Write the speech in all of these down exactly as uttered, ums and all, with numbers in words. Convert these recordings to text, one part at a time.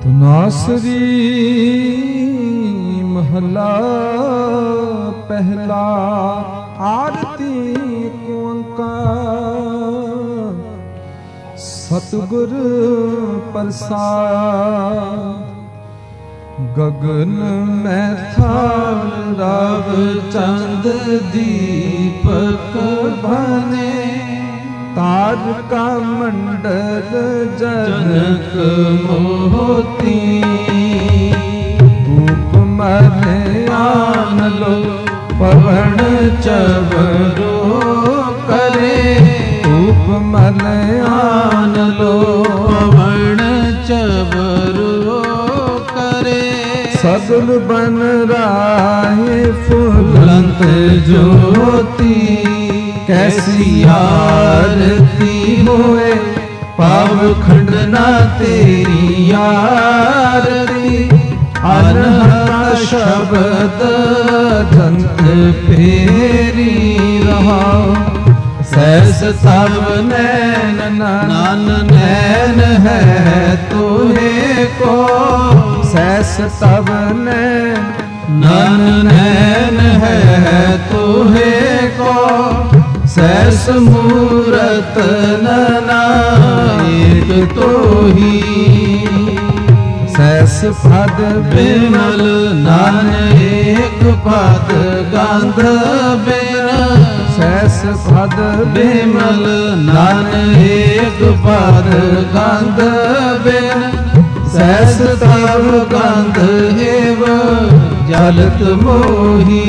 ਧਨਾਸਰੀ ਮਹਲਾ ਪਹਿਲਾ। ਆਰਤੀ ਓੰਕਾਰ ਸਤਿਗੁਰ ਪ੍ਰਸਾਦ। ਗਗਨ ਮੈਥਾਲ ਰਵ ਚੰਦ ਦੀਪਕ ਬਨੇ। ਤਾਰਕਾ ਮੰਡਲ ਜਨਕ ਮੋਤੀ। ਉਪਮਨ ਆਨ ਲੋ ਪਵਨ ਚਵਰੋ ਕਰੇ। ਉਪਮਨ ਆਨ ਲੋ ਪਵਨ ਚਵਰੋ ਕਰੇ। ਸਗਲ ਬਨ ਰਾਏ ਫੁਲੰਤ ਜੋਤੀ। कैसी आरती होए पाव खंडना तेरी आरती। अनहत शब्द जंत फेरी रहा। सहस तब नैन नान नैन है तोहे को। सहस तब नैन नान नैन है तोहे को। सहस मूरत नानक तोही। सहस पद बिमल नान एक पद गंध बिन। सहस पद बिमल नान एक पद गंध बिन। सहस तब गंध एव जलत मोही।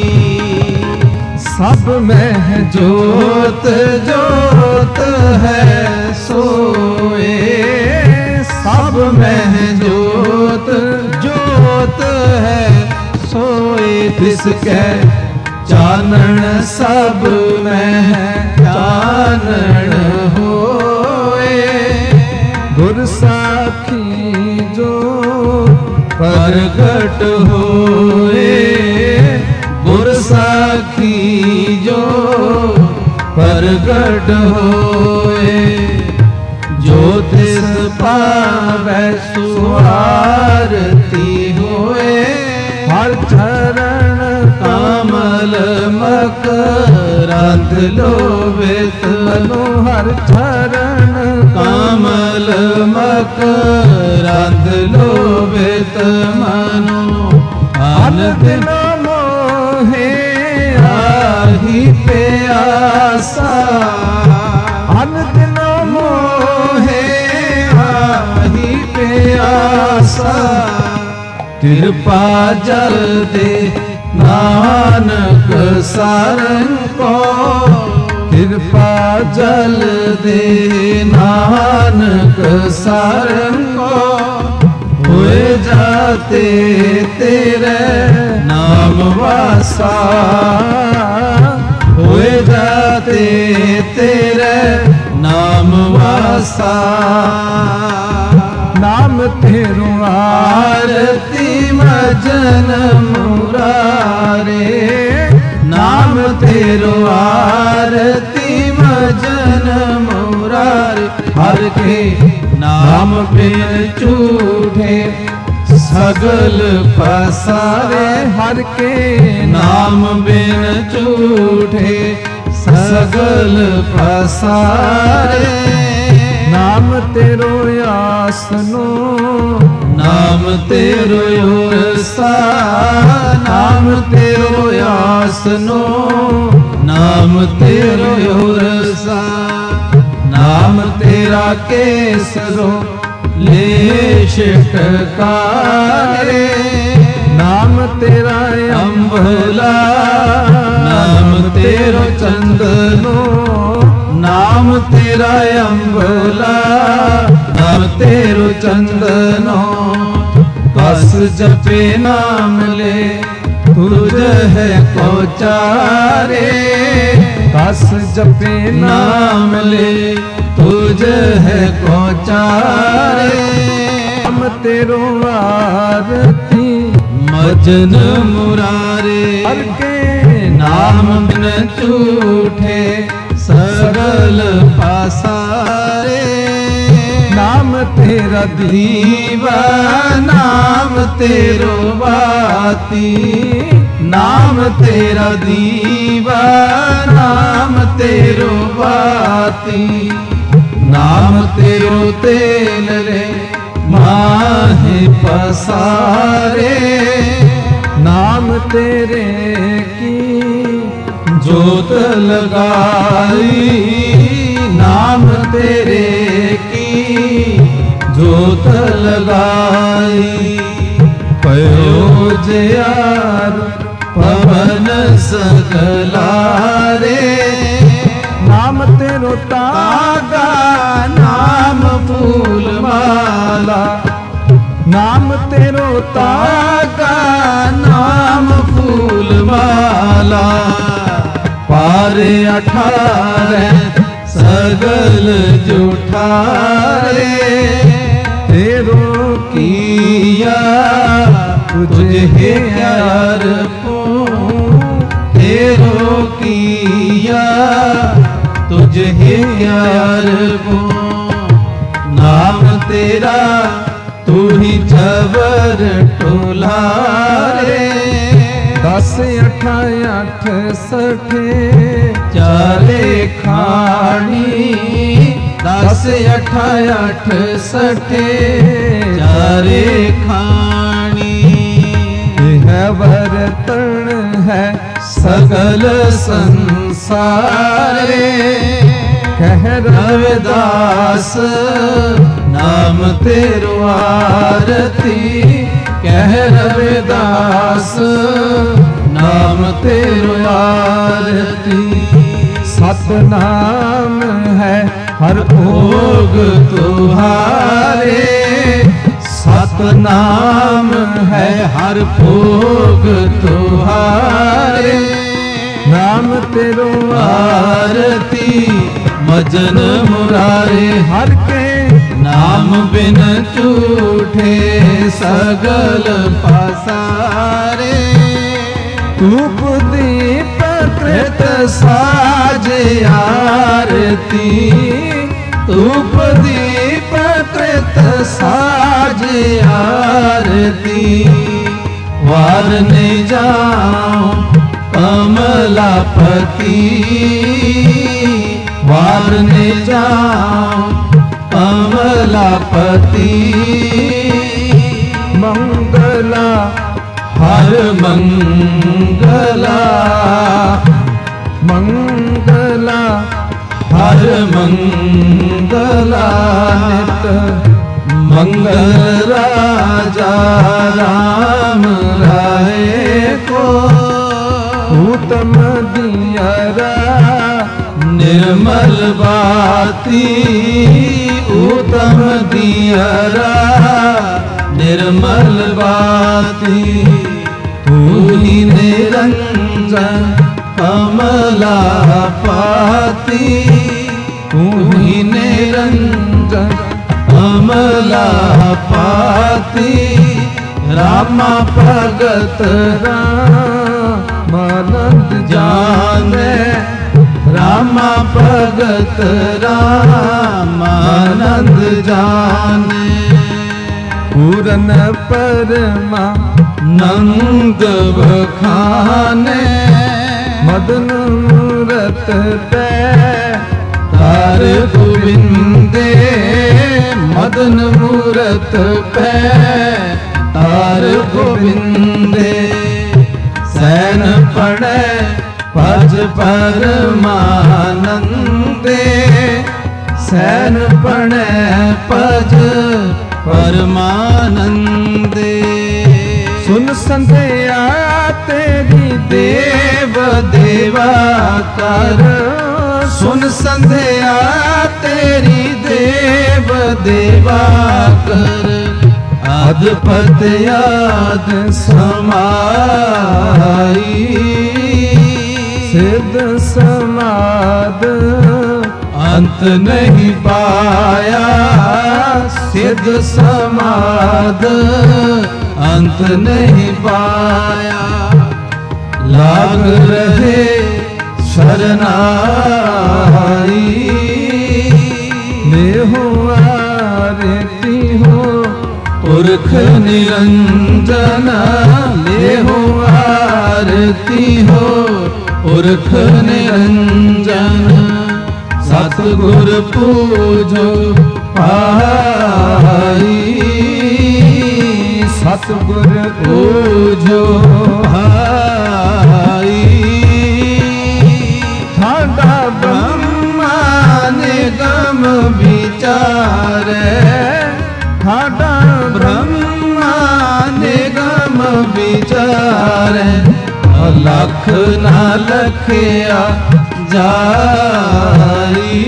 सब में जोत जोत है सोए। सब में जोत जोत है सोए। तिसके चानन सब में चानन होए। गुर साखी जो प्रगट होए। गुर साखी जो प्रगट होए। जो तिस पावै सुआरती होए। हर चरण कमल मकरंद लोभित मनो। हर चरण कमल मकरंद लोभित मनो। अन दिन आही प्यासा। अन दिन मोहे आही प्यासा। कृपा जल दे नानक सारंग को। कृपा जल दे नानक सारंग को। हुए जाते तेरे नाम वासा। हुए जाते तेरे नाम वासा। नाम तेरो आरती मजन मुरारे। नाम तेरो आरती मजन मुरारे। हर के नाम बिन झूठे सगल पसारे। हर के नाम बिन झूठे सगल पसारे। नाम तेरो आसनो नाम तेरो उरसा। नाम तेरो आसनो नाम तेरो उरसा। नाम तेरा केसरो लेश टकारे। नाम तेरा अम्बला नाम तेरो चंदनो। नाम तेरा अम्बला नाम तेरो चंदनो। कस जपे नाम ले तुझ है कोचारे। कस जपे नाम ले तुझ है कोचारे। हम तेरो आरती मजन मुरारे। हर के नाम बिन झूठे सगल पासारे। नाम तेरा दीवा नाम तेरो बाती, नाम तेरा दीवा नाम तेरो बाती, नाम तेरो तेल रे माहे पसारे, नाम तेरे की जोत लगाई, नाम तेरे की जोत लगाई। पयो जयार पवन सगलारे, नाम तेरो तागा नाम फूल माला, नाम तेरो तागा नाम फूल माला। पारे अठारह सगल जुठारे, तेरो किया तुझे यार को, तेरो किया तुझे यार को। नाम तेरा तू ही जबर टोलारे, दस अठा अठ सठे चारे खानी, दस अठा अठ सठे चारे खानी। यह बर्तन है सगल संसारे, कह रविदास नाम तेरो आरती, कह रविदास नाम तेरो आरती। सतनाम है हर भोग तुम्हारे, सतनाम है हर भोग तुम्हारे। नाम तेरो आरती मजन मुरारे, हर के नाम बिन झूठे सगल पसारे। धूप दीप कृत साज आरती, धूप दीप कृत साज आरती। वारने जाऊं कमलापति, वारने जाऊं कमलापति। मंगला हर मंगला, मंगला हर मंगला। नित मंगल राजा राम राय को, उत्तम दियरा निर्मल बाती, उत्तम दियरा निर्मल बाती। तू ही निरंजन कमलापति, तू ही निरंजन कमलापति। रामा भगत रामानंद जाने, रामा भगत रामानंद जाने। पूरन परमा नंद बखाने, मदन मूरत पे तार गोविंदे, मदन मूरत पे तार गोविंदे। सैन पड़े पज परमानंदे, सैन पड़े पज परमानंदे। सुन संध्या तेरी देव देवा कर, सुन संध्या तेरी देव देवा कर। अदपत याद समाई, सिद्ध समाद अंत नहीं पाया, सिद्ध समाद अंत नहीं पाया। लाग रहे शरणाई, ले हुआ रे पुरख निरंजन लेहो आरती हो, पुरख निरंजन सतगुर पूजो पाई, सतगुर पूजो पाई। ठाडा ब्रह्मा निगम विचारे, ठाडा ब्रह्मा निगम विचारे, लख ना लखिया जाई।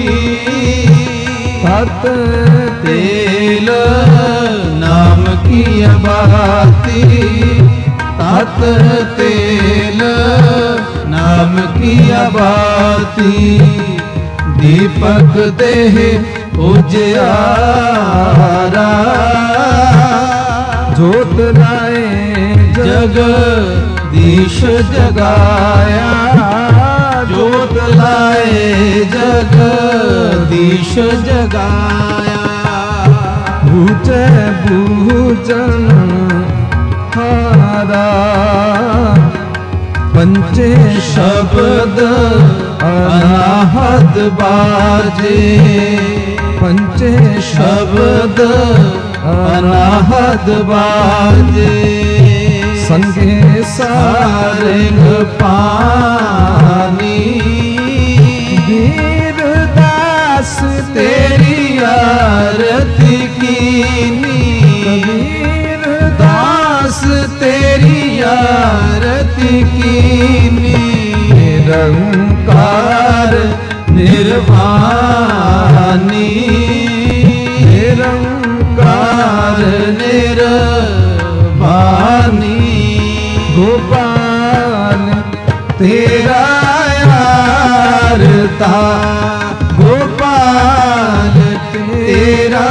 सत तेल नाम की बाती, सत तेल नाम की बाती। दीपक देह उजियारा, जोत लाए जगदीश जगाया, जोत लाए जगदीश जगाया। बूझे बूझन हारा, पंचे शब्द अनाहत बाजे, पंचे शब्द अनाहत बाजे। संगे सारंग पानी, वीरदास तेरी आरती कीनी, कबीर दास तेरी आरती कीनी। निरंकार निर्वाणी, निरंकार निर्वाणी। गोपाल तेरा यारता, गोपाल तेरा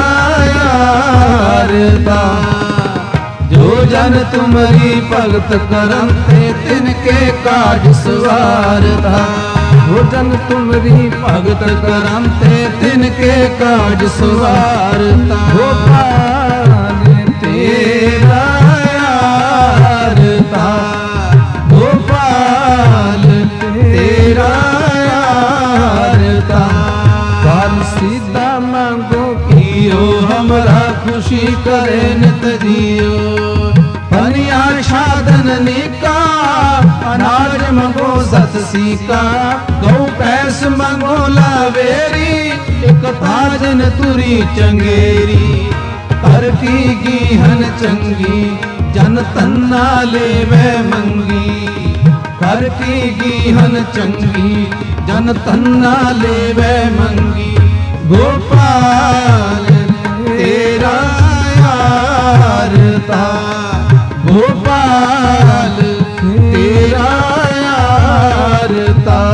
यारता। जो जन तुम्हारी भगत करते, तिनके काज सवारता। जो जन तुम्हारी भगत करते, तिनके काज सवारता। गोपाल तेरा यारता, गोपाल तेरा यारता। काल सीधा मांगो कियो, हमरा खुशी करे नित जियो। पनिया छादन निका, अनाज मंगो सत सीका। गौ पैस मंगो लावेरी, एक ताजन तुरी चंगेरी। कर की गीहन चंगी, जन तन्ना लेवे मंगी। कर की गीहन चंगी, जन तन्ना लेवे मंगी। गोपाल तेरा यारता, गोपाल तेरा यारता।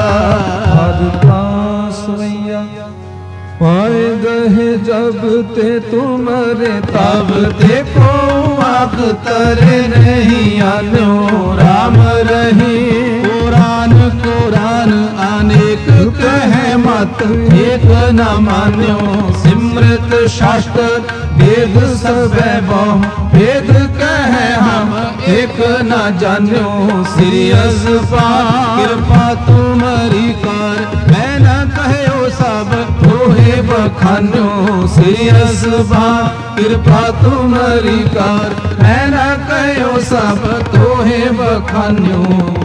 सवैया पाए गहे जब ते तुम्हारे, तब ते को आग तरे नहीं आनो। राम रही कुरान कुरान अनेक कहे मत, एक न मान्यो। सिमृत शास्त्र वेद सब वेद कहे हम, एक न जान्यो। श्री असपा कृपा तुम्हारी कार, मैं न कहो सब तोहे बखान्यो। श्री असपा कृपा तुम्हारी कार, मैं न कहो सब तोहे बखान्यो।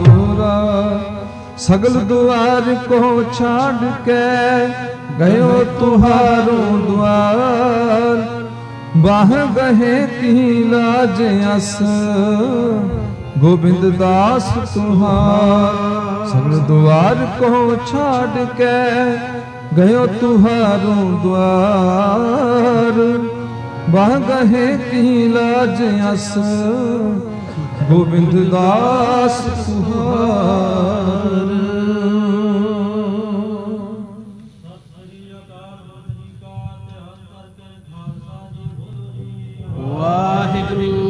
सगल द्वार को छाड़ के गयो तुहारो द्वार। बाह गहे की लाज अस, गोविंद दास तुहार। सगल द्वार को छाड़ के गयो तुहारो द्वार। बाह गहे की लाज अस, गोविंद दास तुहार। वाहिगुरु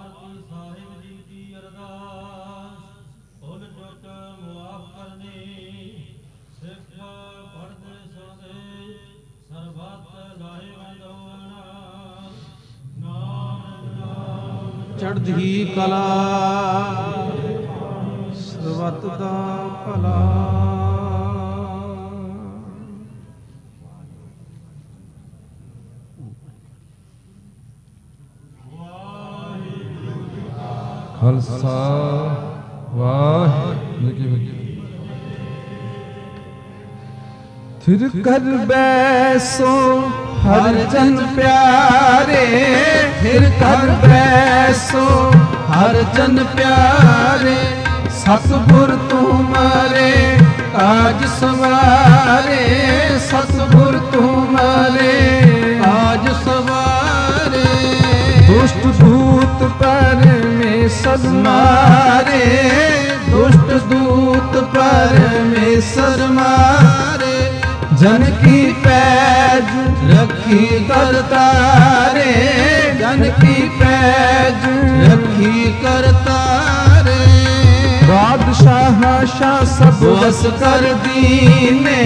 ਸਾਹਿਬ ਜੀ ਦੀ ਅਰਦਾਸ, ਭੁੱਲ ਚੁੱਕ ਮੁਆਫ ਕਰਨੀ। ਚੜ੍ਹਦੀ ਕਲਾ ਸਰਬੱਤ ਦਾ ਭਲਾ। ਖਾਲਸਾ ਵਾਹਿਗੁਰੂ ਜੀ ਕੀ ਫਤਿਹ। ਥਿਰ ਕਰ ਬੈਸੋ ਹਰ ਜਨ ਪਿਆਰੇ, ਥਿਰ ਕਰ ਬੈਸੋ ਹਰ ਜਨ ਪਿਆਰੇ, ਸਤਿਗੁਰ ਤੁਮਾਰੇ ਕਾਜ ਸਵਾਰੇ, ਸਤਿਗੁਰ ਤੁਮਾਰੇ ਕਾਜ ਸਵਾਰੇ। ਦੁਸ਼ਟ ਦੂਤ ਪਰਮੇਸ਼ਰ ਮਾਰੇ, ਦੁਸ਼ਟ ਦੂਤ ਪਰਮੇਸ਼ਰ ਮਾਰੇ। ਜਨ ਕੀ ਪੈਜ ਰੱਖੀ ਕਰਤਾਰੇ, ਜਨ ਕੀ ਪੈਜ ਰੱਖੀ ਕਰਤਾਰੇ। ਬਾਦਸ਼ਾਹ ਸ਼ਾਹ ਸਭ ਵਸ ਕਰ ਦੀਨੇ,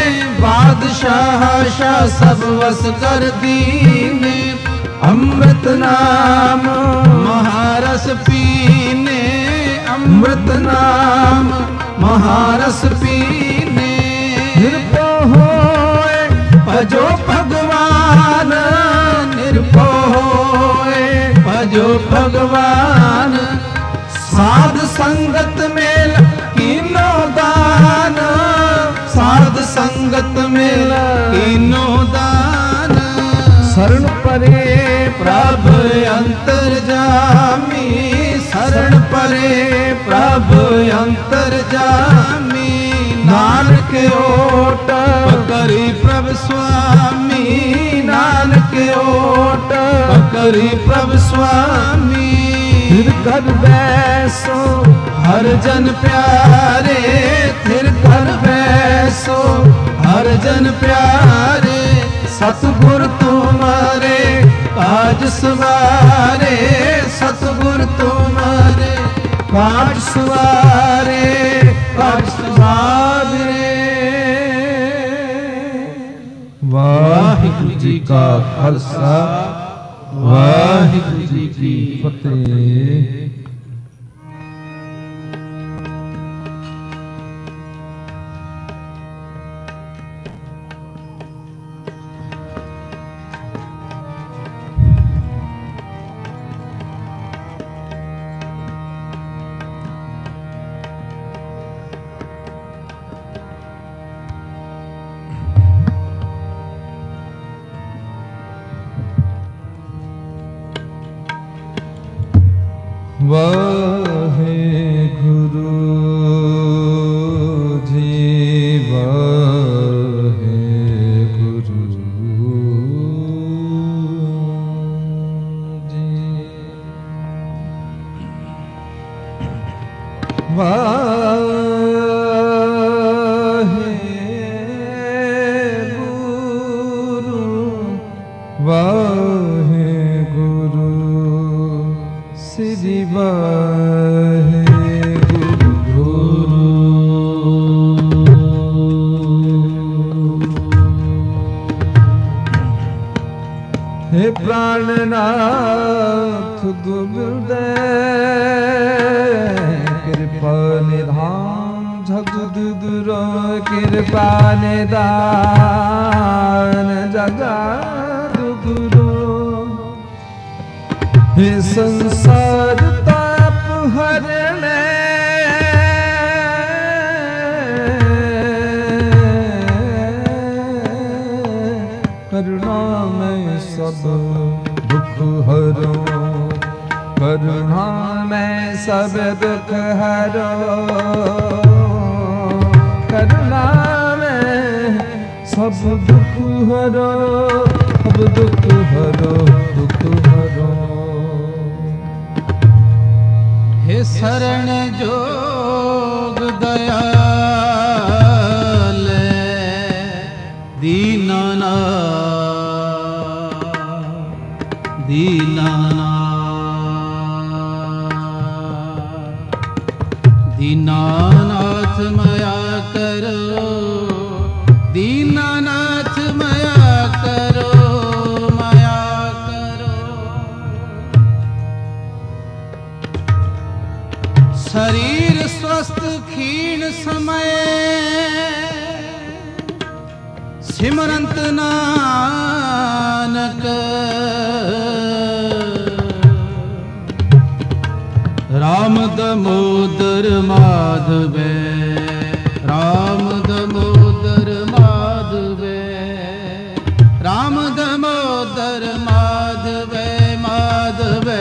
ਬਾਦਸ਼ਾਹ ਸ਼ਾਹ ਸਭ ਵਸ ਕਰ ਦੀਨੇ। ਅੰਮ੍ਰਿਤ ਨਾਮ ਮਹਾਰਸ ਪੀਨੇ, ਅੰਮ੍ਰਿਤ ਨਾਮ ਮਹਾਰਸ ਪੀਨੇ। ਨਿਰਭਉ ਹੋਏ ਭਜੋ ਭਗਵਾਨ, ਨਿਰਭਉ ਹੋਏ ਭਜੋ ਭਗਵਾਨ। ਸਾਧ ਸੰਗਤ ਮੇਲ ਕੀਨੋ ਦਾਨ, ਸਾਧ ਸੰਗਤ ਮੇਲ ਕੀਨੋ ਦਾਨ। ਸਰਣ ਪਰੇ ਪ੍ਰਭ ਅੰਤਰ ਜਾਮੀ, ਸਰਣ ਪਰੇ ਪ੍ਰਭ ਅੰਤਰ ਜਾਮੀ। ਨਾਨਕ ਓਟ ਪਕਰੀ ਪ੍ਰਭ ਸੁਆਮੀ, ਨਾਨਕ ਓਟ ਪਕਰੀ ਪ੍ਰਭ ਸੁਆਮੀ। ਥਿਰ ਕਰ ਬੈਸੋ ਹਰ ਜਨ ਪਿਆਰੇ, ਥਿਰ ਕਰ ਬੈਸੋ ਹਰ ਜਨ ਪਿਆਰੇ। ਸਤਿਗੁਰ ਤੁਮਾਰੇ ਕਾਜ ਸਵਾਰੇ, ਸਤਿਗੁਰ ਤੁਮਾਰੇ ਕਾਜ ਸਵਾਰੇ, ਕਾਜ ਸਵਾਰੇ। ਵਾਹਿਗੁਰੂ ਜੀ ਕਾ ਖਾਲਸਾ, ਵਾਹਿਗੁਰੂ ਜੀ ਕੀ ਫਤਿਹ। ਵਾਹਿਗੁਰੂ ਜੀ, ਵਾਹਿਗੁਰੂ ਜੀ। ਵਾਹਿਗੁਰੂ ਵਾਹਿਗੁਰੂ ਸ੍ਰੀ ਵਾਹਿਗੁਰੂ। हे प्राणनाथ गोविंद कृपा निधान जगत गुरु, कृपा निधान जगत गुरु। हे संसार ताप हरने, करुणा में सब दुख हरो, करुणा में सब दुख हरो, करुणा में सब दुख हरो, सब दुख हरो, दुख हरो। हे शरण जोग दयाल दीनानाथ, दीनानाथ, दीनानाथ माया करो, दीनानाथ माया करो, माया करो। समय सिमरंत नानक राम दमोदर माधवे राम दमोदर माधवे राम दमोदर माधवे माधवे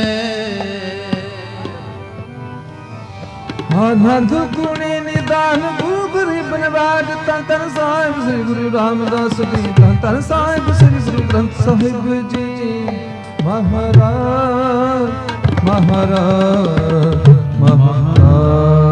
आनंद गुणी निदान गुरु बनवाज तन तन साहिब श्री गुरु रामदास जी तन तन साहिब श्री गुरु ग्रंथ साहिब जी महाराज महाराज महाराज।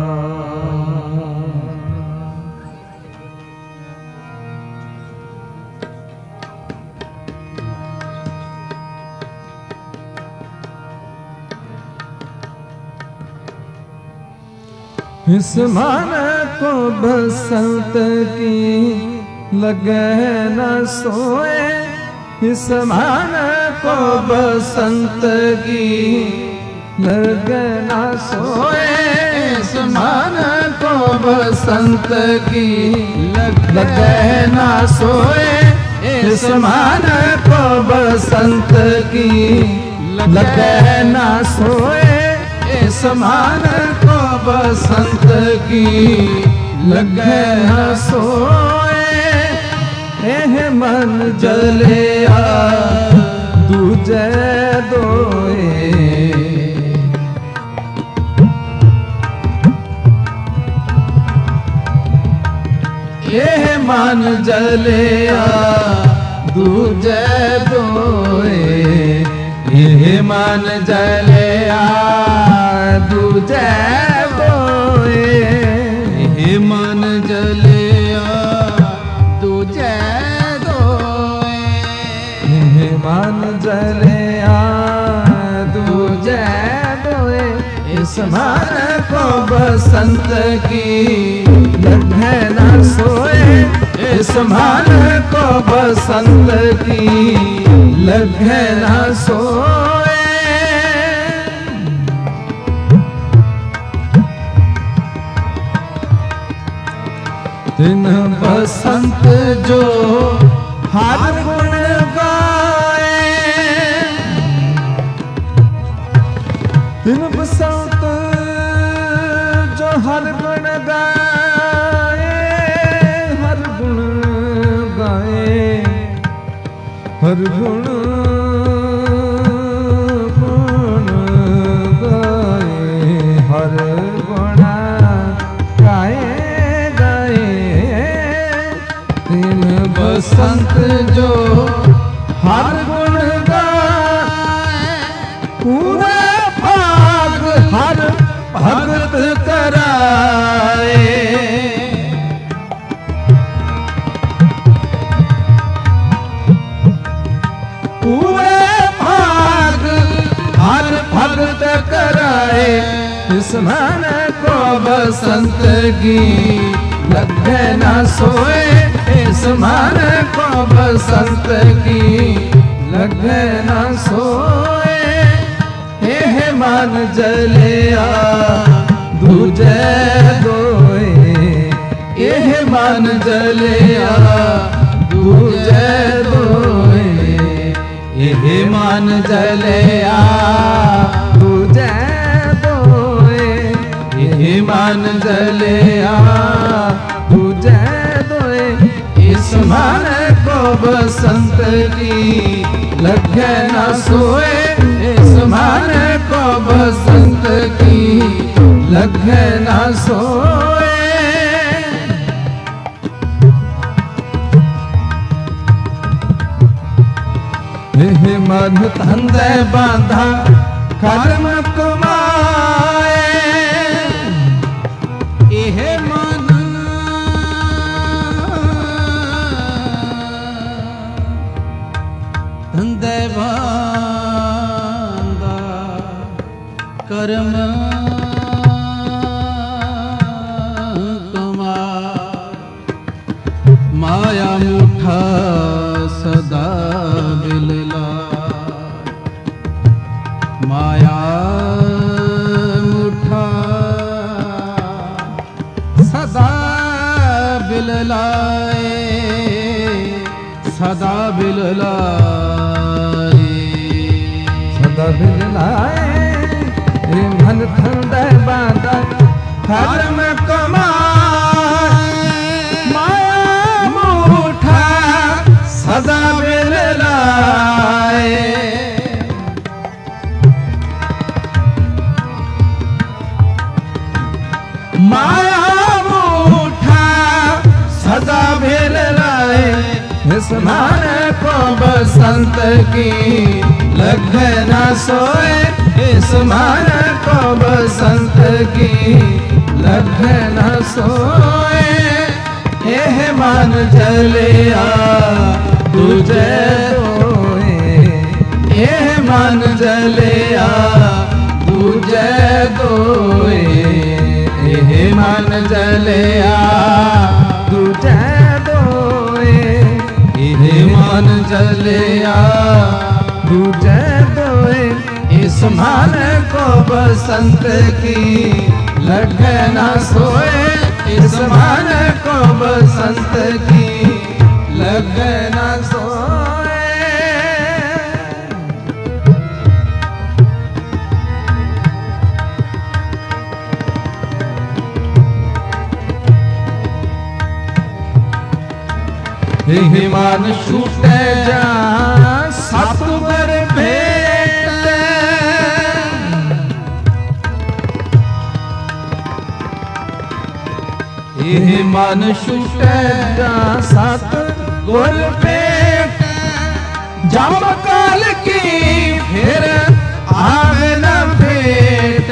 इस मान को बसंत की लगे न सोए इस मान को बसंत की लगे न सोए इस मान को बसंत की लगे न सोए इस मान को बसंत की लगे न सोए इस मान को बसंत की लगे न सोए एह मन जले आ दूजे दोए एह मन जले आ दूजे दोए एह मन जले आ दूजे दोए एह मन जले आ दूजे दोए एह मन जले आ दूजे दोए इस मन को बसंत की लगे न सोए इस मन को बसंत की लगे न सोए दिन बसंत जो हर गुण गाए दिन बसंत जो हर गुण गाए हर गुण गाए हर गुण गुण गाए हर गुण गाए बसंत जो हर गुण गाए पूरा भाग हर भगत कराए पूरे भाग हर भगत कराए इस मन को बसंत की लगे न सोए इस मन को बसंत की लगे न सोए एह मन जले आ दूजे दोए एह मन जले आ दूजे दोए एह मन जले आ दूजे दोए एह मन जले आ दूजे दोए इस मन को बसंत की लगे न सोए इस मन को बसंत की लगे न सोए एह मन तंदे बांधा कर्म कमाए एह मन तंदे बांधा कर्म माया मुठा सदा बिलला माया मुठा सदा बिललाए सदा बिललाए सदा बिललाए मन ठंडे बांधा धर्म कमाए माया मूठा सदा बिललाए माया मूठा सदा बिललाए इस मान को बसंत की लग न सोए इस मान को बसंत की लग न सोए यह मान जलिया तुझे दोए यह मान जलिया तुझे दोए यह मान जलिया तुझे दोए यह मान जलिया तुझे दोए इस मान को बसंत की लग न सोए इस मान को बसंत की लग न सोए यह मान छूटे जा सात बर भेट यह मान छूटे जा सात गुर पेट जब काल की फिर आग न भेट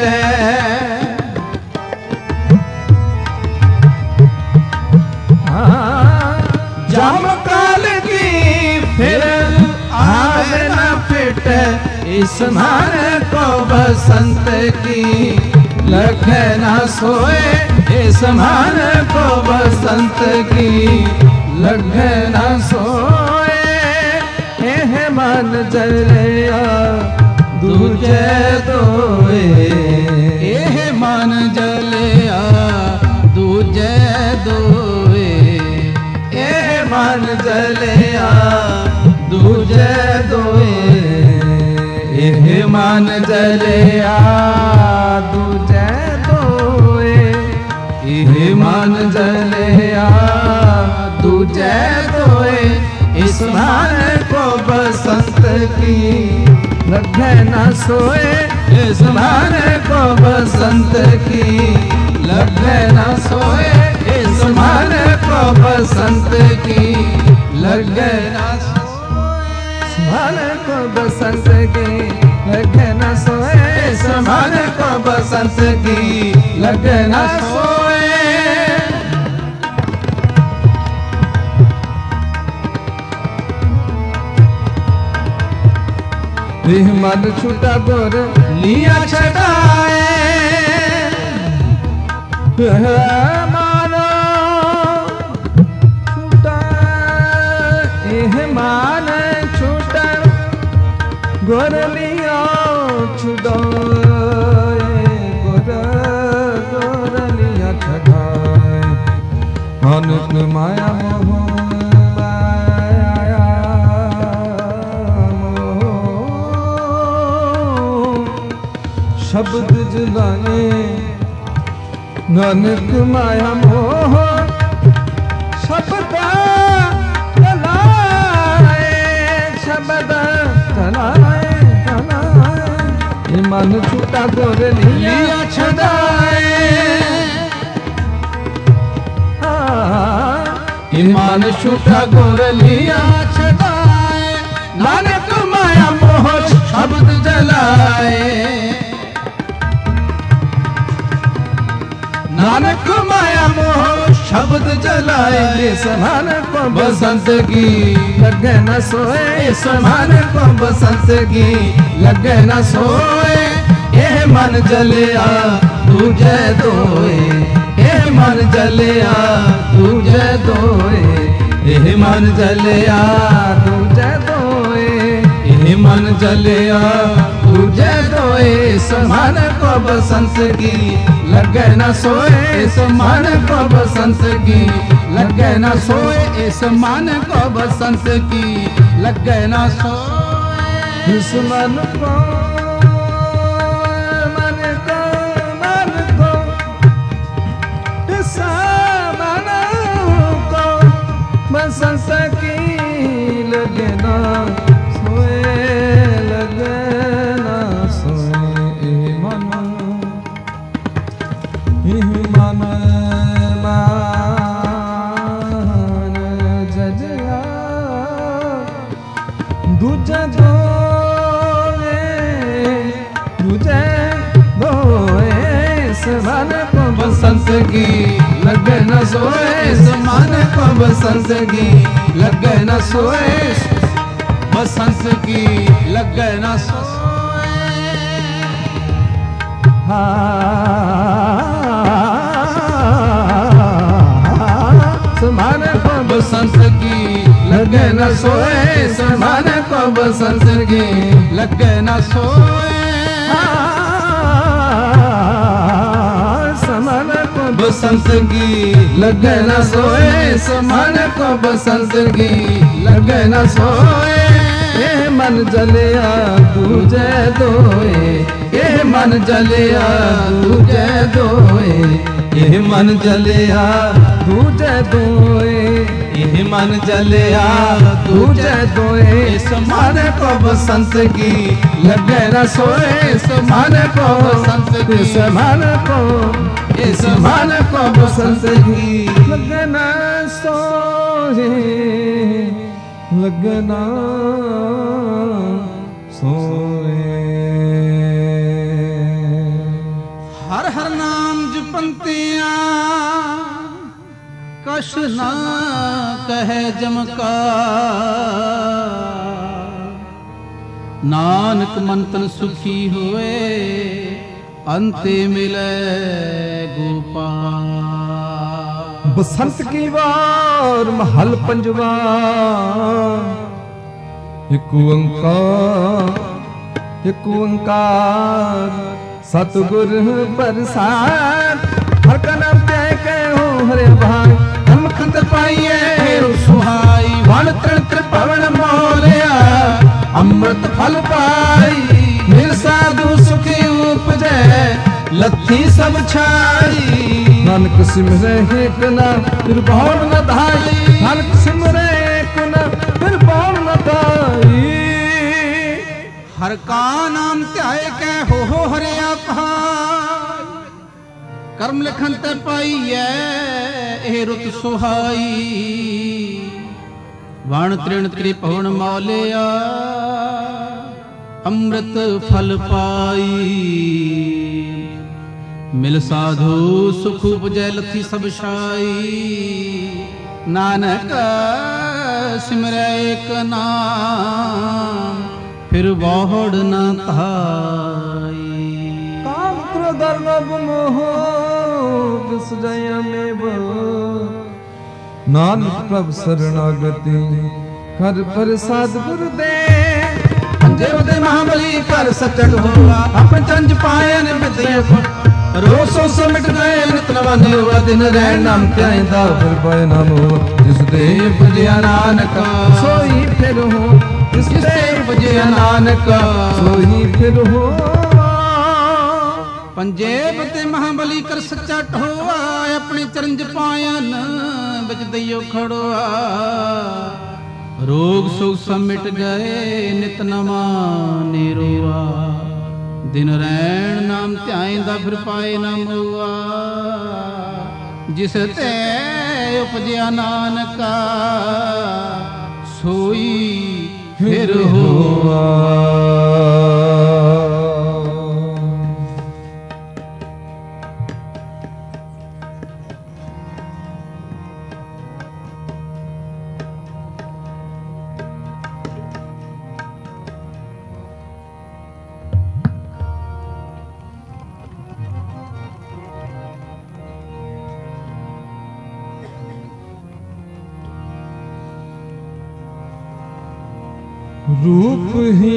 जब काल की फिर आग न फिट इस मान को बसंत की लग न सोए इस मान को बसंत की लग न सोए यह मान जलिया दूजे दोए यह मान जलिया दूजे दोए यह मान जलिया दूजे दोए यह मान जलिया दूजे दोए यह मान जलिया दूजे दोए इस मान को बसंत की लग न सोए इस मान को बसंत की लग न सोए इस मान को बसंत की लग न सोए मान को बसंत की लग न सोए इस मान को बसंत की लग न सोए यह मन छूटा गोर लिया छटाए मानो छूटा यह मान छूटा गोर लिया छुड़ाए गोर गोर लिया छटाए अनुक माया मोह शब्द जलाए नानक माया मोह शब्द जलाए शब्द जलाए जलाए मन छूटा गोर लिया छुड़ाए ईमान छूटा गोर लिया छुड़ाए नानक माया मोह शब्द जलाए नानक माया मोह शब्द जलाए इस मान को बसंत की लगे न सोए इस मान को बसंत की लगे न सोए यह मन जलिया तुझे दोए यह मन जलिया तुझे दोए यह मन जलिया तुझे दोए यह मन जलिया तुझे दोए इस मान को बसंत की लगे न सोए इस मन को बसंत की, लगे न सोए इस मन को बसंत की, लगे न सोए इस मन को मन को मन को इस मन को बसंत की, लगे न सोए लगे न सोए ए मन ए मन मान जजया दूजा दोए दूजे दोए इस मन को बसंत की, लगे न सोए इस मन को बसंत की, लगे न सोए बसंत की, लगे न सोए मन को बसंत की, लगे न सोए इस मन को बसंत की, लगे न सोए मन को बसंत की, लगे न सोए इस मन को बसंत की, लगे न सोए ये मन जलिया दूजे दोए, ये मन जलिया दूजे दोए, ये मन जलिया दूजे दोए, ये मन जलिया दूजे दोए इस मन को बसंत की, लगे न सोए इस मन को बसंत की, इस मन को इस मन को बसंत की, लगे न सोए लगे न सोए। हर हर नाम जपंतिया कश ना कहे जमका, नानक मंतन सुखी होए अंते मिले गोपाल। बसंत की वार महल पंजवा, एक ओंकार एक ओंकार सतगुरु प्रसाद, हर का नाम त्याग के हो हरे भाई, हम खंत पाइए सुहाई, वन तृण त्रिपवन मोलिया अमृत फल पाई, फिर साधु सुखी उपजे लथी सब छाई, नानक सिमरे एक ना फिर बहुर न धाई, नानक सिमरे एक ना फिर बहुर न धाई, हर का नाम त्याय के हो हो हरे अपाय, कर्म लिखन ते पाइए ए रुत सुहाई, वण तृण त्रिभुवन मौलिया अमृत फल पाई, मिल साधु सुख उपजै लथी सब छाई, नानक सिमरै एक नाम फिर बहुड़ न थाई। काम क्रोध लोभ मोह विसजय में नानक प्रभु शरणागति कर प्रसाद गुरुदे, देव दे महाबली कर सचट हुआ, अपन चंज पायन विद्या रोसो समिट गए नित नवा निवा, दिन रहन नाम त्याइंदा फिर पाए नाम हो, जिस देव भजिया नानक सोई फिर हो, जिस देव भजिया नानक सोई फिर हो। पंजेब ते महाबली कर सच्चा ठोआ, अपने चरंज पायन बिच दइयो खड़ोआ, रोग सुख समिट गए नित नवा निरोआ, दिन रैन नाम ध्याइंदा फिर पाए नाम हुआ, जिस ते उपजया नानका सोई फिर हुआ।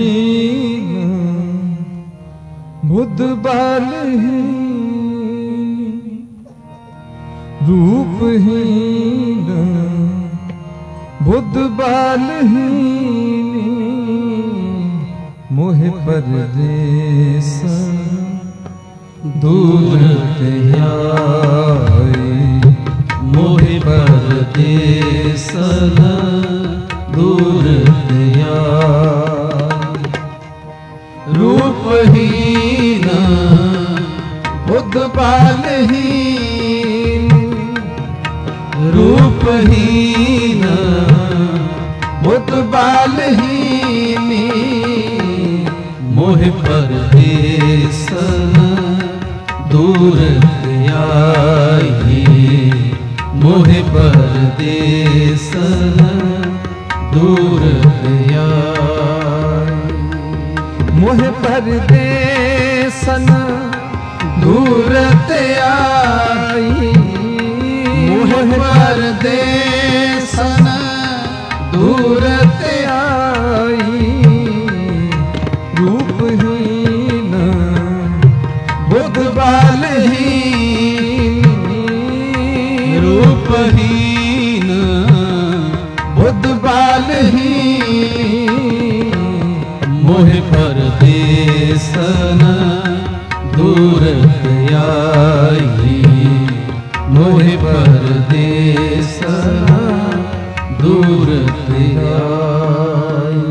रूपहीन बुद्ध बलहीन, रूपहीन बुद्ध बालहीनी मोह परदेस दूर त्याई मोह परदेस दूर त्याई रूपहीन बुद्ध बालहीन रूपहीन बुद्ध बालहीनी मोह परदेस दूर त्याई मोह परदेस दूर त्याई मोह परदेसन दूर त्याई मोह परदेसन दूर त्याई रूपहीन बुद्ध बालहीन रूपहीन बुद्ध बालहीन मोह परदेसन दूर त्याई मोह परदेसन दूर त्याई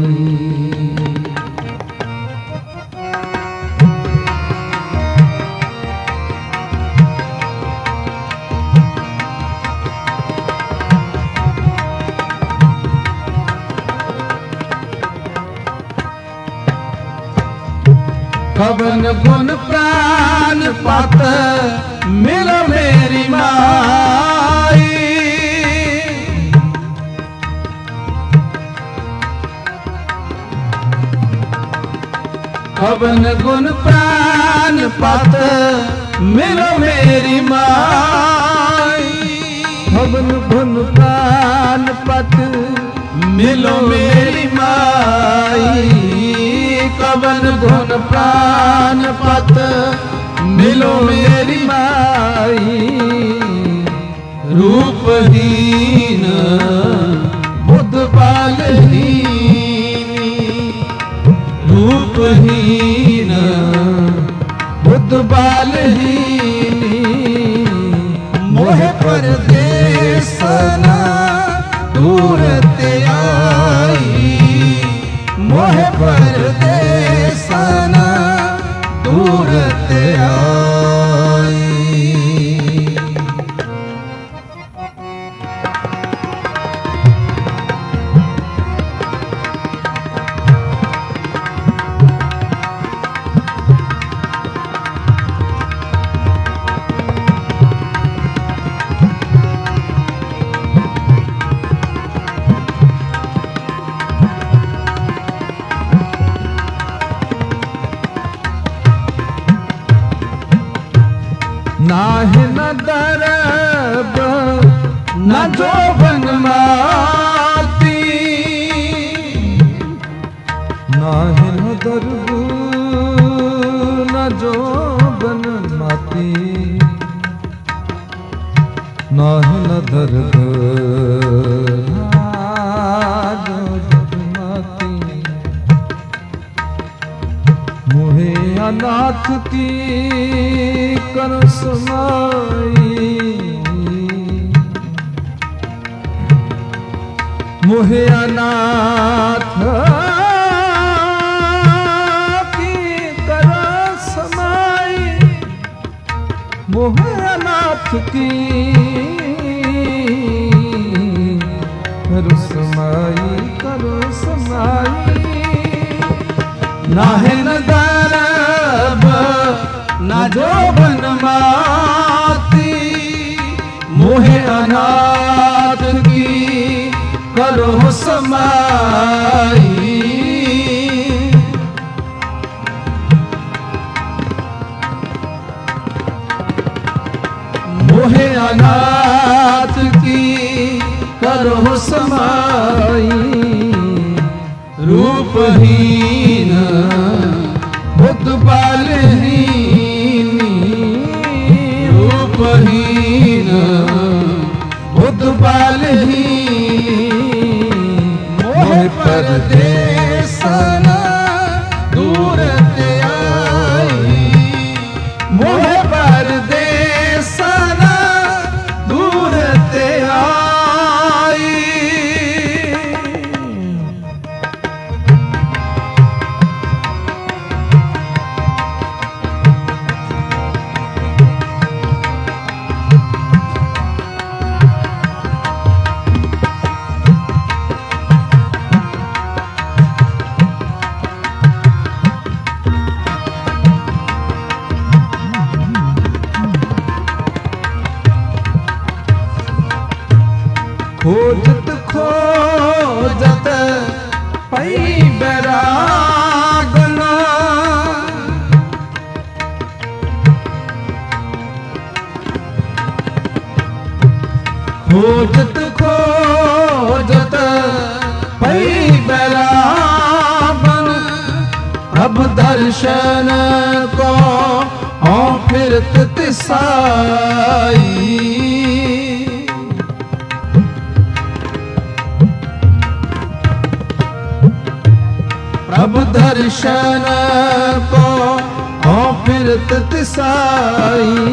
कवन गुण प्राण पात मिल मेरी माई कवन गुण प्राण पात मिल मेरी माई कवन गुण प्राण पात मिलो मेरी माई कवन गुण प्राण पत मिलो मेरी माई रूपहीन बुद्ध बालहीनी रूपहीन बुद्ध बालहीनी मोह परदेसन दूर त्याई मोह परदेसन दूर त्याई नाहि न दरब न जोबन माती नाहि न दरब न जोबन माती नाहि न दरब मोहे अनाथ की कर समाई मोहे अनाथ की कर समाई मोहे अनाथ की कर समाई कर समाई नाहे न दरब न जोबन माती मोहे अनाथ की करो समाई मोहे अनाथ की करो समाई रूपहीन बुद्ध बालहीनी रूपहीन बालहीनी मोह परदेसन दूर ते आई मोह परदेसन दूर ते आई खोजत खोजत पई बैरागना खोजत खोजत पई बैरागन अब दर्शन को औ फिरत तिसाई प्रभु दर्शन को हो फिरत तिसाई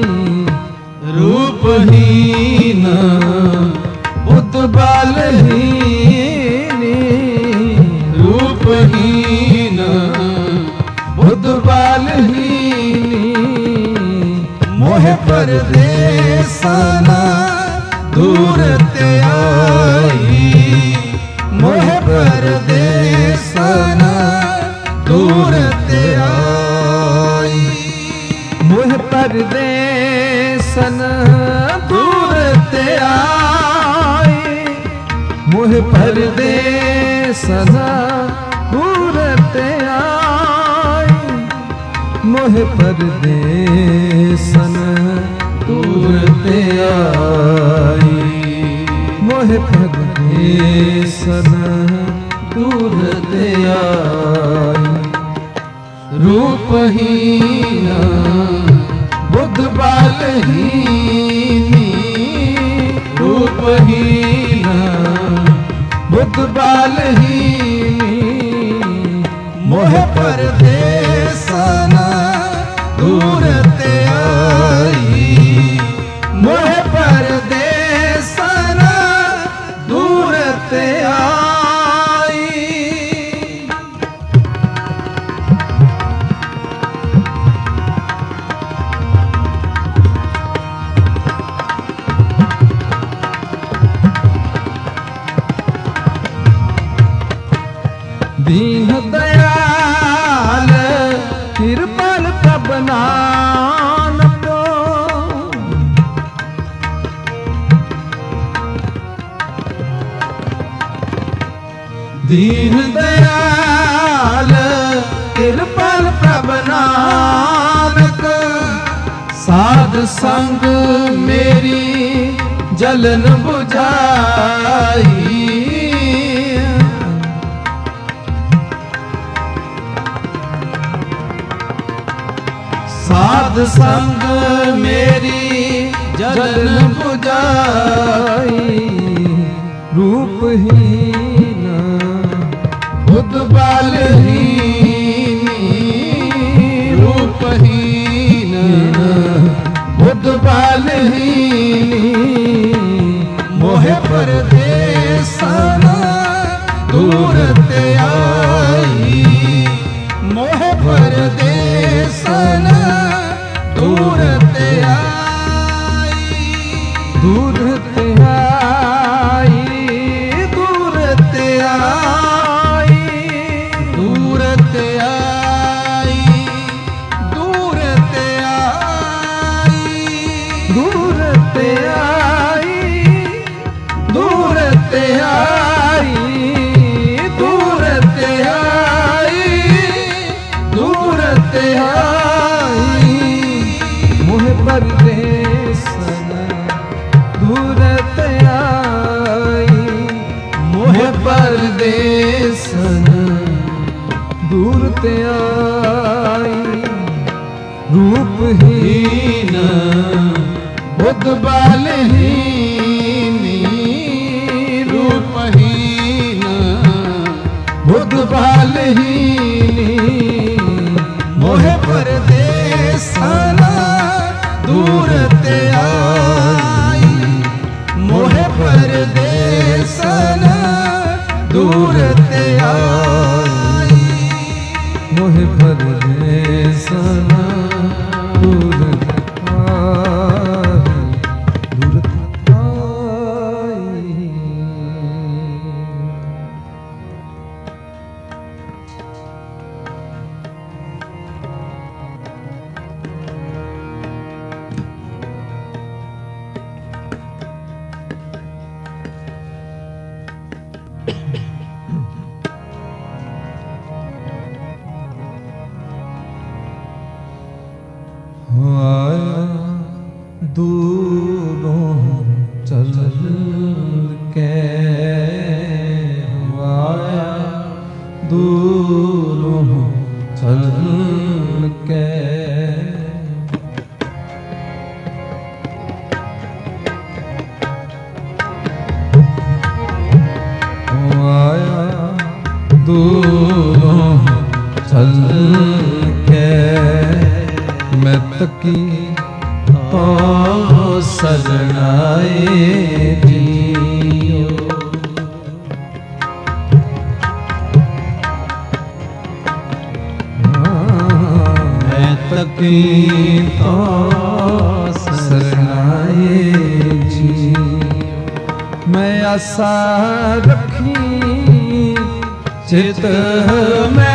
रूपहीन बुद्ध बालहीनी रूपहीन बुद्ध बालहीनी मोह परदेसन दूर ते आई मोह परदेसन दूर ते आई मोह परदेसन दूर ते आई मोह परदेसन दूर ते आई मोह परदेसन दूर ते आई मोह परदेसन दूर ते आई रूपहीन बुद्ध बालहीनी रूपहीन बुद्ध बालहीनी मोह परदेसन दूर ते आई मोह परदेसन दूर ते आई दीन दयाल कृपाल प्रभ नानक दीन दयाल कृपाल प्रभ नानक साध संग मेरी जलन बुझाई साध संग मेरी जलन बुझाई रूपहीन बुद्ध बालहीनी रूपहीन बुद्ध बालहीनी मोह परदेसन दूर ते आई मोह परदेसन दूर ते आई दूर ते आई दूर ते आई दूर ते आई दूर ते आई दूर ते आई दूर ते आई दूर ते आई दूर ते आई मोह परदेसन दूर ते आई मोह परदेसन दूर ते आई रूपहीन बुद्ध बालहीनी सूरत आई मोहे परदेसना दूरत आई दूरत आई। आया दूरों चल के आया दूरों चल के आया दूरों चल के मैं तकी तो सजनाए जियो मैं तकी तो सजनाए जियो मैं आशा रखी चित में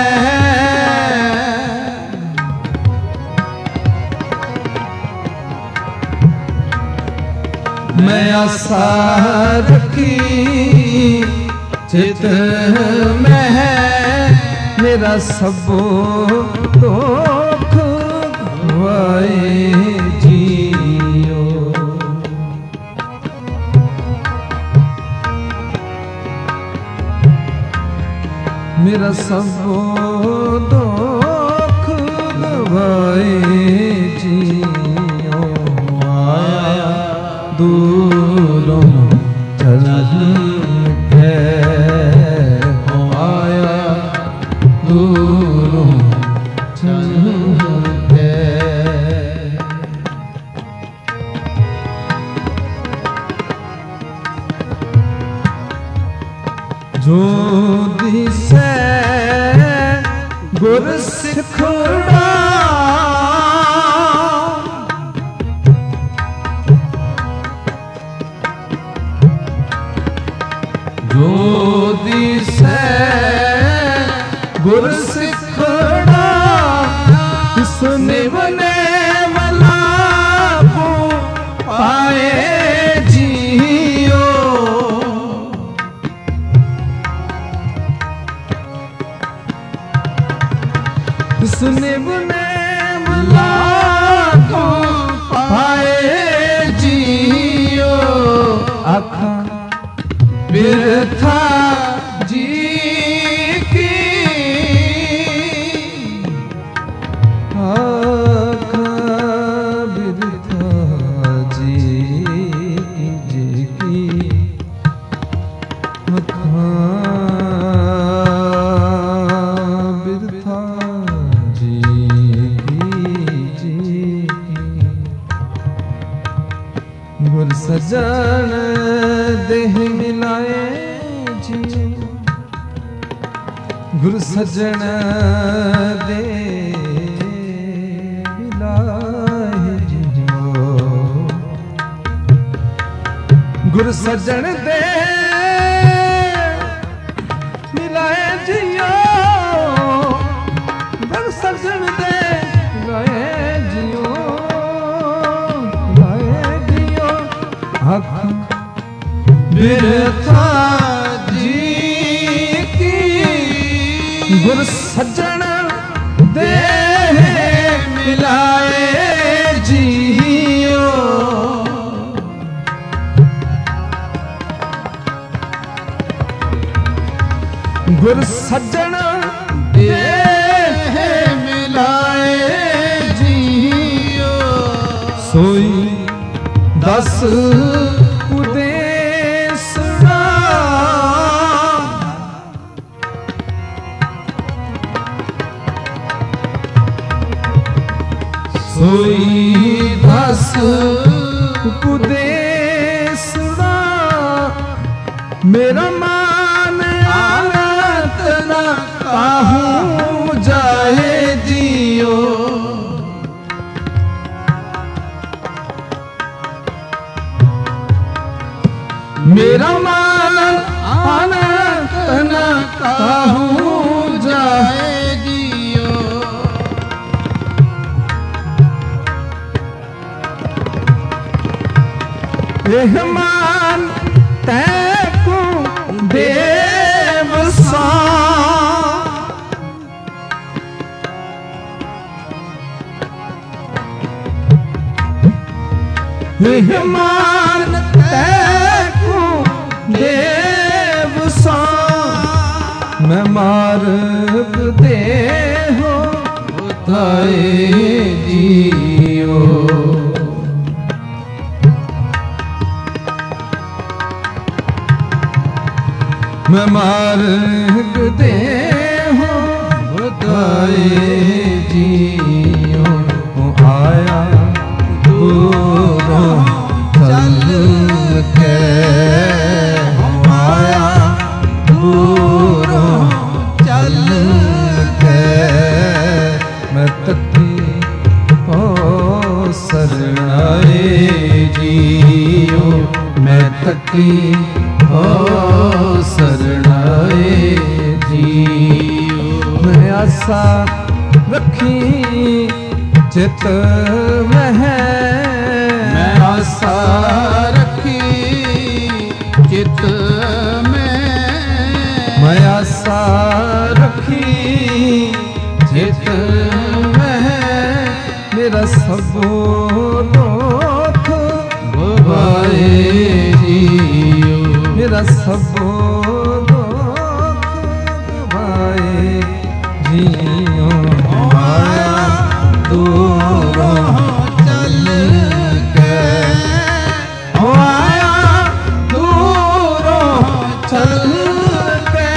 मैं आशा रखी चित में मेरा सबो दुख गवाए जियो मेरा सबो दुख गवाए जियो आया दूरों चल के आया दूरों चल के जो दिसे गुर सिखड़ा जो दिसे गुर सिखड़ा सुने बने मला को पाए जियो सुने बने मला को पाए जियो आखा बिरथा जी की आखा बिरथा जी जी की आखा बिरथा जी की जी की गुर सजन देह मिलाए जी गुरु सजन दे मिलाए जियो गुरु सजन दे मिलाए जियो गुरु सजन दे मिलाए जियो मिलाए जियो आँख बिरथा जी की गुर सज्जन दे मिलाए जियो गुर सज्जन दे मिलाए जियो सोई दस सोई दस उपदेश मेरा मान काहू जाए जियो। मेरा मान आनंद न काहू जाए जियो। रहमान तैको देव सा। रहमान तैको देव सा। मैं मार्ग दे हो ताए जियो। मैं मार्ग दे हो बताए जियो। आया दूरों चल के। आया दूरों चल के। मैं तकी ओ सरनाए जियो। मैं तकी ओ सरनाए जियो। मैं आशा रखी चित में। मैं आशा रखी चित में। मैं आशा रखी चित में। मेरा सब दुख गवाए जियो। मेरा सब दुख गवाए जियो। आया दूरों चल के। आया दूरों चल के।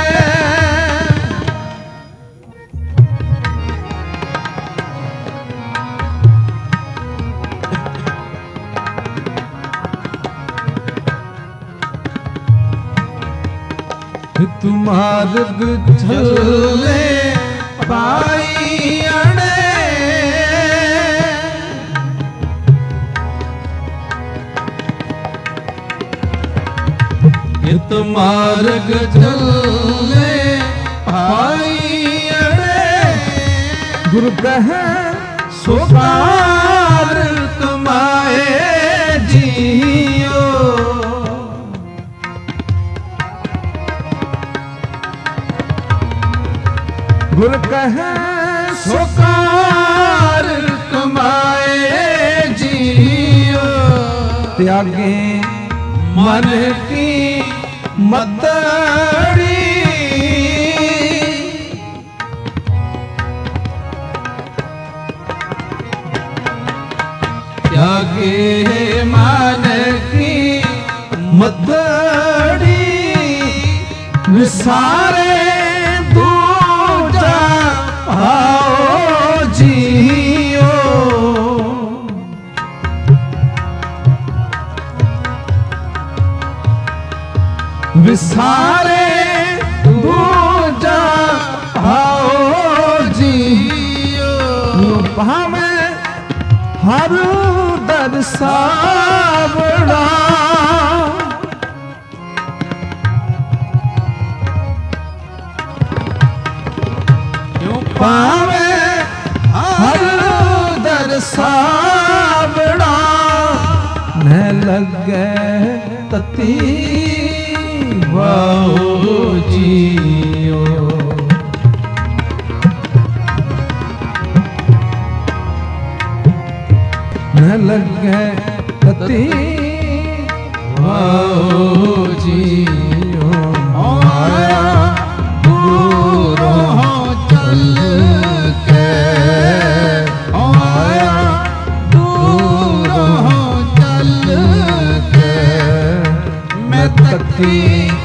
तुम्हार्ग झले पाई अड़े। तुम्हार्ग झले पाई अड़े। गुरु कहे सुपार तुम्हारे जियो। गुर कहे सुकार कमाए जियो। त्यागे मन की मतड़ी। त्यागे मन की मतड़ी। विसारे आओ जियो। विसारे दूजा आओ जियो। भावे हर दर सावड़ा। पावे हर दर सावड़ा। न लगे तती वाओ जियो। न लगे तती वाओ जियो। आया दूरों चल के। आया दूरों चल के। मैं तकी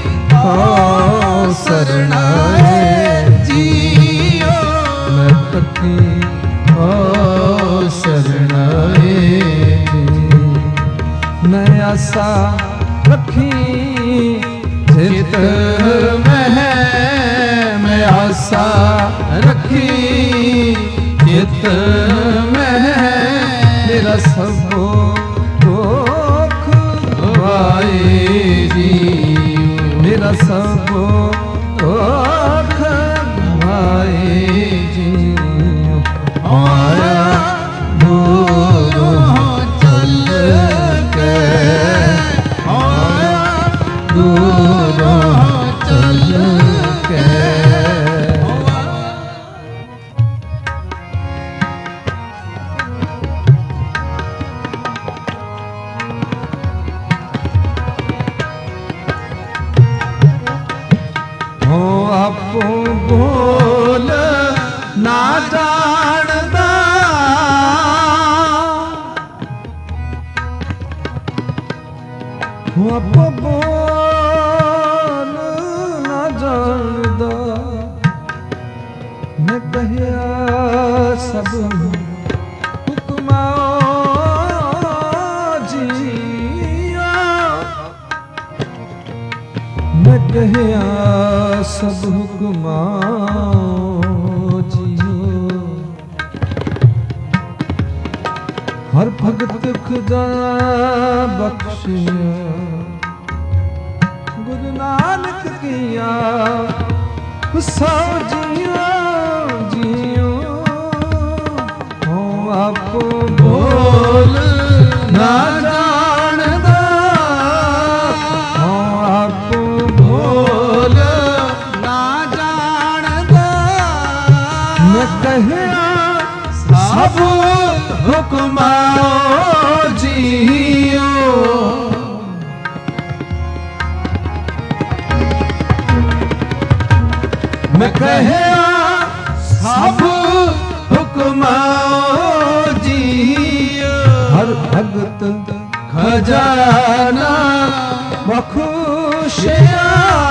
ओ सरनाए जियो। मैं तकी ओ सरनाए जियो। मैं आशा रखी चित में। मैं आशा आशा रखी चित में मेरा सब दुख गवाए जी मेरा सब दुख गवाए जी आया दूर चल के आया दूर चल के हो आपो बोल ना जानदा हो आपो बोल ना जानदा मैं कहिया सब हुक्मा जिया मैं कहिया सब हुक्मा जियो हर भगत खुदा बख्शिया गुरु नानक किया सौ जियो जियो हो आप बोल ना जानदा हो आप बोल ना जानदा मैं कहिया सब हुक्मा जियो मैं कहिया सब हुक्मा जियो हर भगत खजाना बख्शिया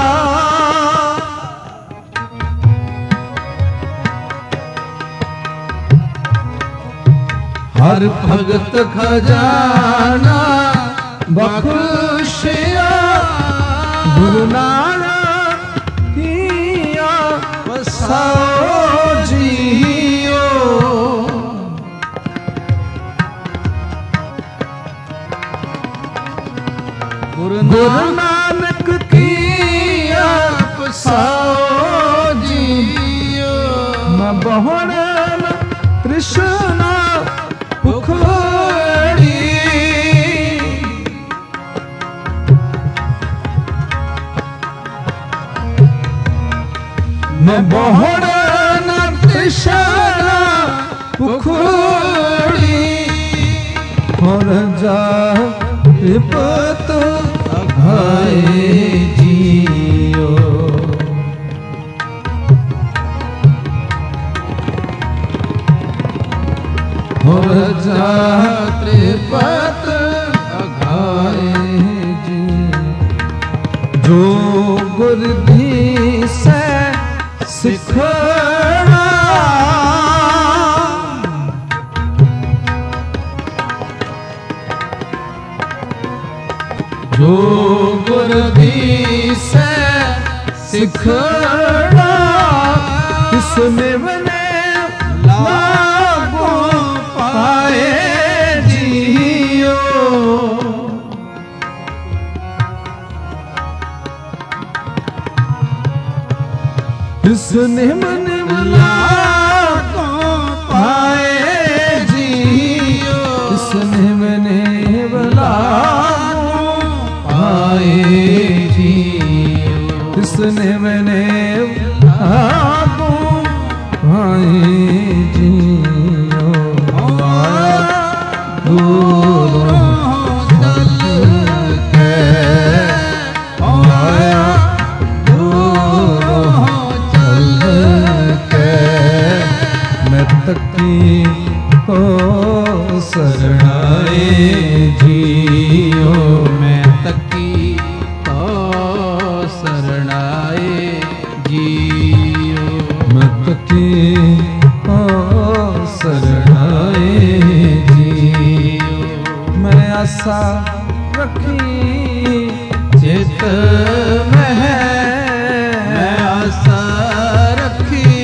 हर भगत खजाना बख्शिया गुरु नानक किया बसाओ जियो गुरु नानक किया बसाओ जियो मैं बहुन कृष्णा पुखड़ी मैं बहुन कृष्णा पुखड़ी और जा विपत घाए जियो और जात्रे पत अघाए जी जो गुरधी से सिखड़ा जो गुरधी से सिखड़ा इसमें बने लागू पाए जियो इसने मन लागू पाए जियो इसने मने लागू पाए जियो इसने मने लागू पाए जियो दूर चल के आया दूर चल के मैं तकी हो शरणाए जियो मैं तकी हो शरणाए जियो मैं तकी हो शरणाए जियो मैं आशा रखी चित में मैं आशा रखी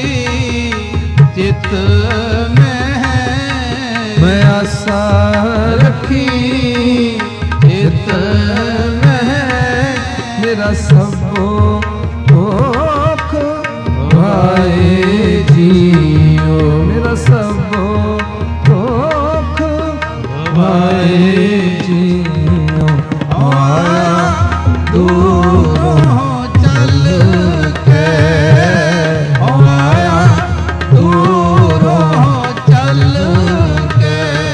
मेरा सबो दुख भाए जियो, मेरा सबो दुख भाए जियो। आया दूरों चल के, आया दूरों चल के,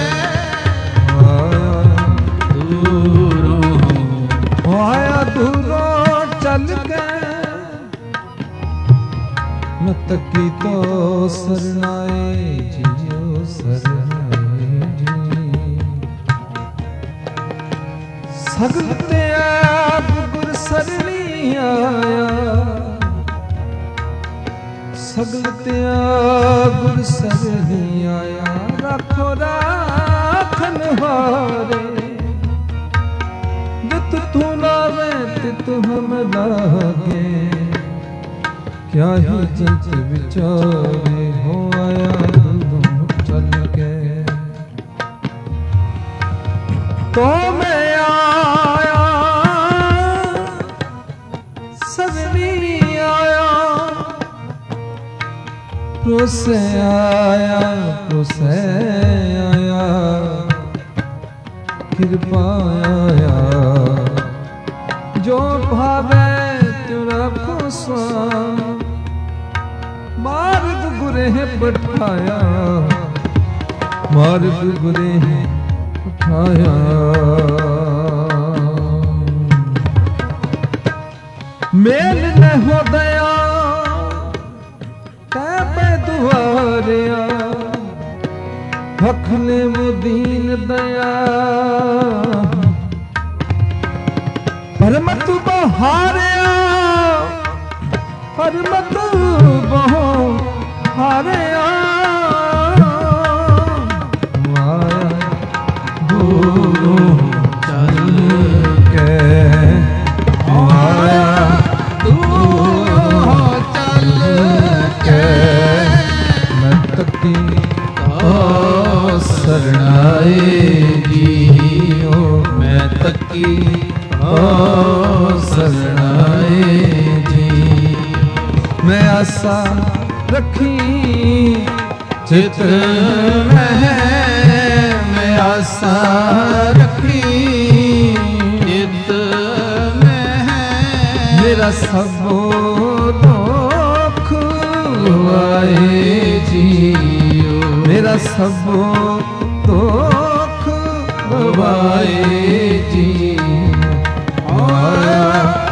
आया दूरों चल के। न तकी तो सरनाए जियो, सरनाए जी। सगल ते आप गुर सरनी आया, सगल ते आप गुर सरनी आया। राखो राखन हारे, जित तू लावे तित हम लागे। क्या ही जंत विचारे हो आया दूरों चल के। तो मैं आया सबनी आया, प्रोसे आया प्रोसे आया, कृपा आया जो भावे तेरा को स्वाम। मार्ग गुरे है पठाया, मार्ग गुरे है पठाया। मेल न हो दया तै दुआरिया, हखने मुदीन दया। परमत बहारिया, परमत बहारिया। माया दूरों चल के, माया दूरों चल के। मैं तकी ओ सरनाए जियो, मैं तकी ओ सरनाए जी। मैं आशा रखी चित में, मैं आशा रखी चित में। मेरा सबो दुख आए जियो, मेरा सबो दुख आए जियो। आया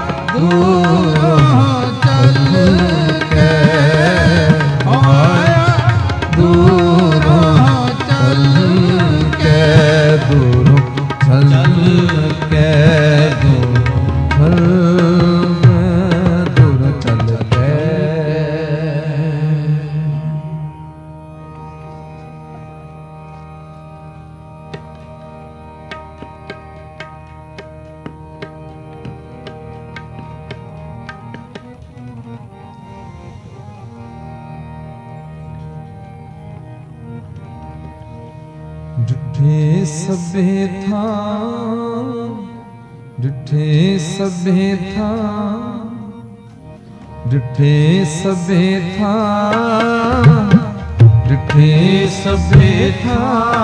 दूरों चल के, आया दूरों चल के, दूरों चल के, दूरों चल के। डिठे सबे था, डिठे सबे था, डिठे सबे था, डिठे सबे था।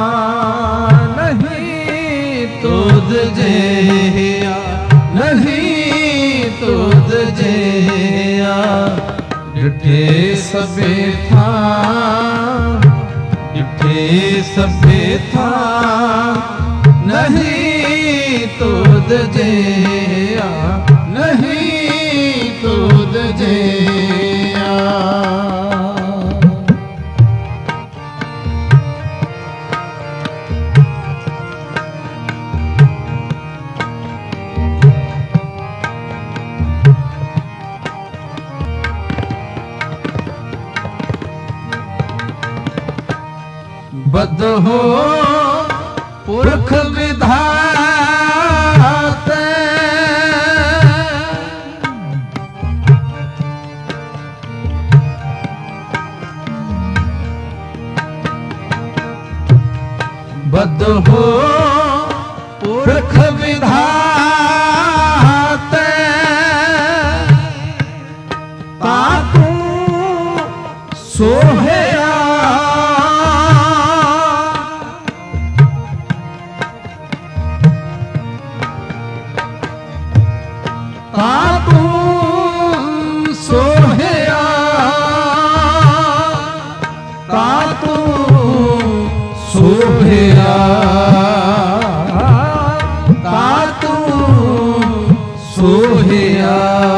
नहीं तुद जेया, नहीं तुद जेया। डिठे सबे था, डिठे सबे था। नहीं तुद जेया, नहीं तुद जेया। बद हो पुरख विधाते, बद हो पुरख विधाते। सोहया तातू सोहया तातू सोहया तातू सोहया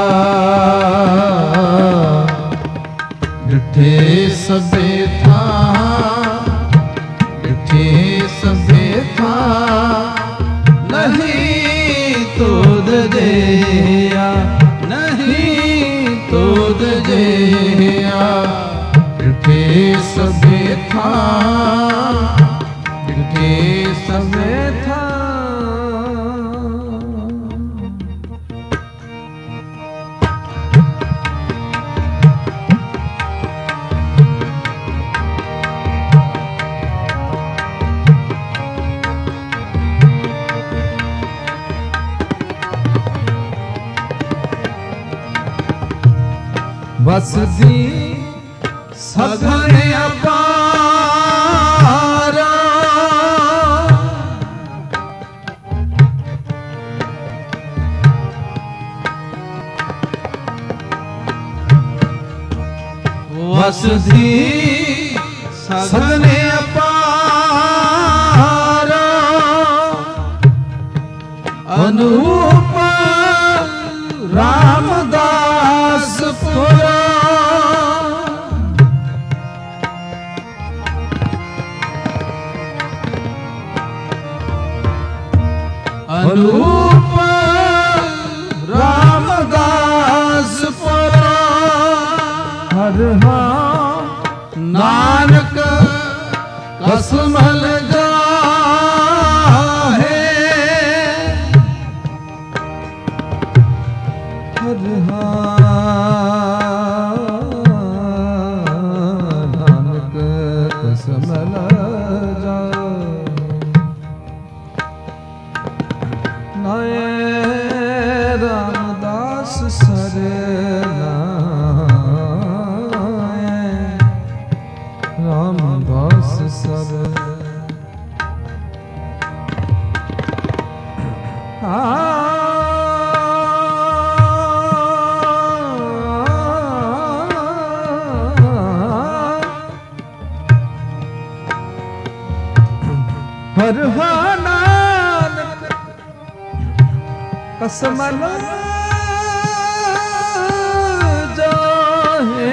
डिठे सबे था डिठे सबे था नहीं तो दया नहीं तो दया डिठे सबे था डिठे सबे था बसदी सघन अपारा वसदी सघन अपारा अनूप रामदास पुरा अनूप रामदास पुरा हर हाँ नानक कसमल जाहे हर नानक कसमल नाय रामदास सर नाय रामदास सर हर नानक कसमल जाहे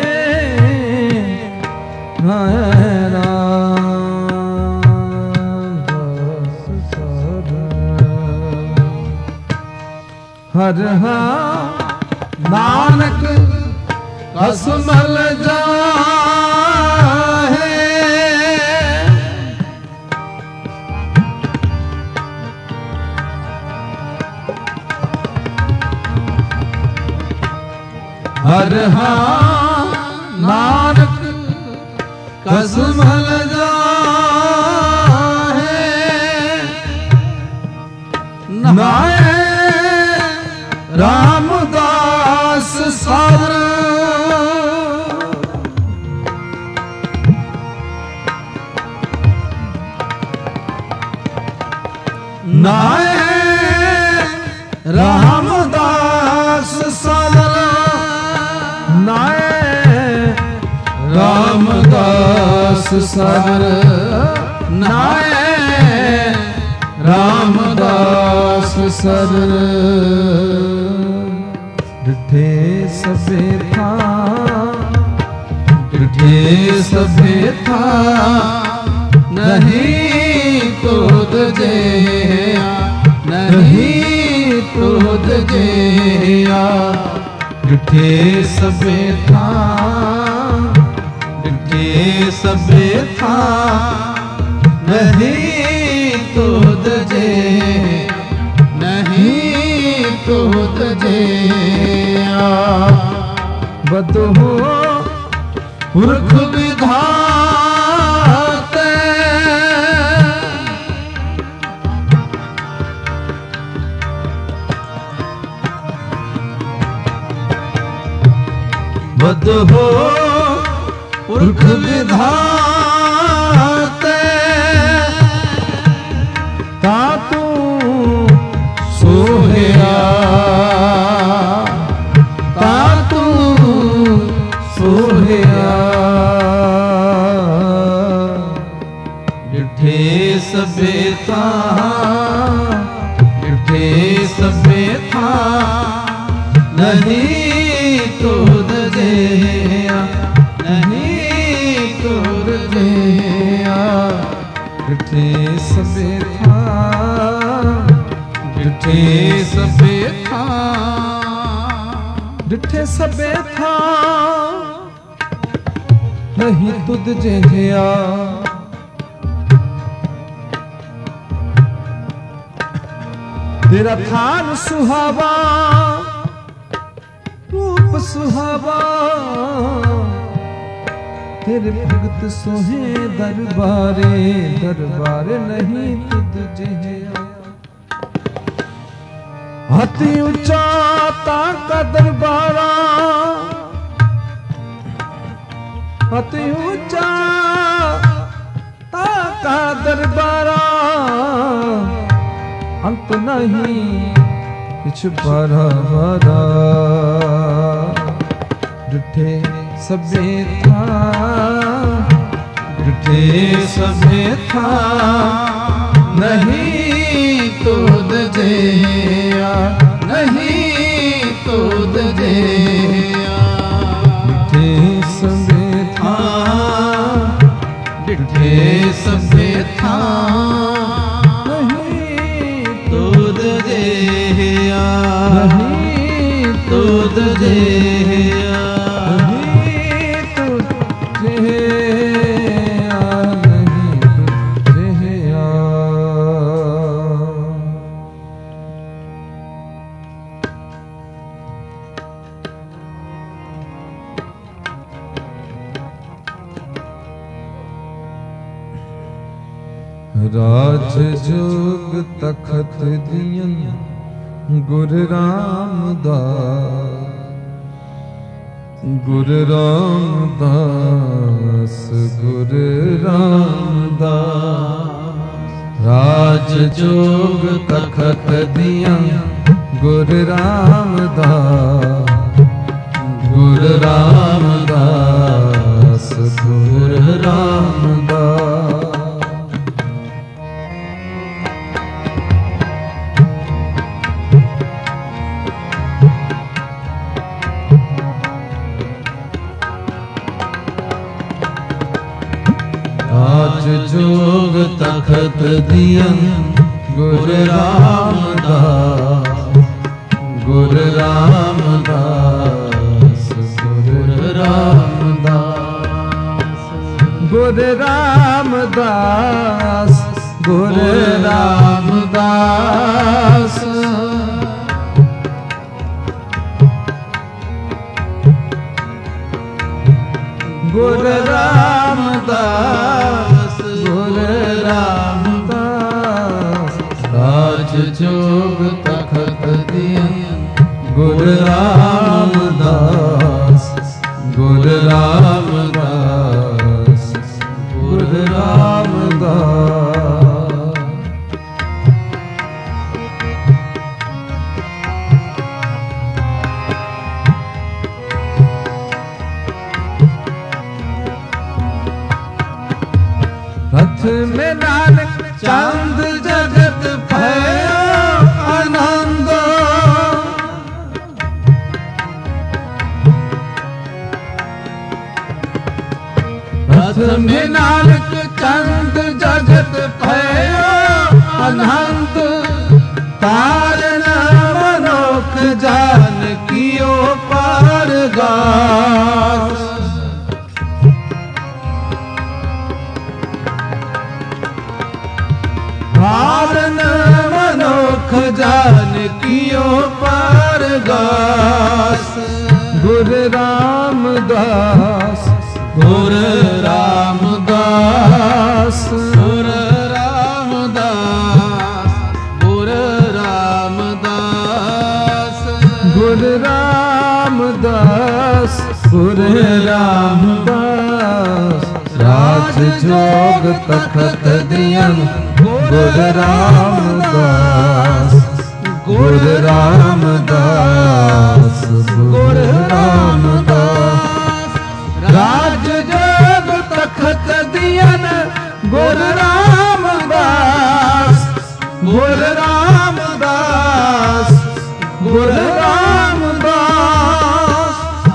हर नानक कसमल जाहे हर नानक कसमल जाहे नाय रामदास सर नाय रामदास सर नाय रामदास सर नाय रामदास सर डिठे सबे था डिठे सबे था नहीं तो दया नहीं तो दया डिठे सबे था डिठे सबे था नहीं तो दया नहीं तो दया बदहो पुरख विधाते बदहो पुरख विधाते तातू सोहया तातू सोहया डिठे सबे था डिठे सबे था नहीं तुद जया नहीं तुद जया डिठे सबे था डिठे सबे था डिठे सबे था नहीं तुद जया तेरा थान सुहावा रूप सुहावा तेरे भगत सोहे दरबारे दरबारे नहीं तुझ जया अति ऊंचा ताका दरबारा अति ऊंचा ताका दरबारा अंत नहीं कुछ बड़ा बड़ा डिठे सबे था डिठे सबे था नहीं तुद जया नहीं तुद जया डिठे सबे था डिठे सबे था नहीं तुद जया नहीं तुद जया नहीं तुद जया राज जोग तखत दियन गुर रामदास गुर रामदास गुर रामदास राज जोग तखत दिया गुर रामदास गुर रामदास गुर रामदास जोग तखत दियन गुर रामदास गुर रामदास गुर रामदास गुर रामदास गुर रामदास गुर रामदास गुर रामदास राज जोग तखत दियन गुर रामदास गुर रामदास गुर रामदास रथ में नानक चांद जगत भया आनंद रथ में नानक चांद जगत भया आनंद तारण मनोख जान कियो पार गास तारण मनोख जान कियो पार गास गुर रामदास गुर रामदास गुर रामदास गुर रामदास गुर रामदास गुर रामदास राज जोग तखत दियन गुर रामदास, गुर रामदास, गुर रामदास। राज जोग तखत दियन गुर रामदास, गुर रामदास, गुर रामदास।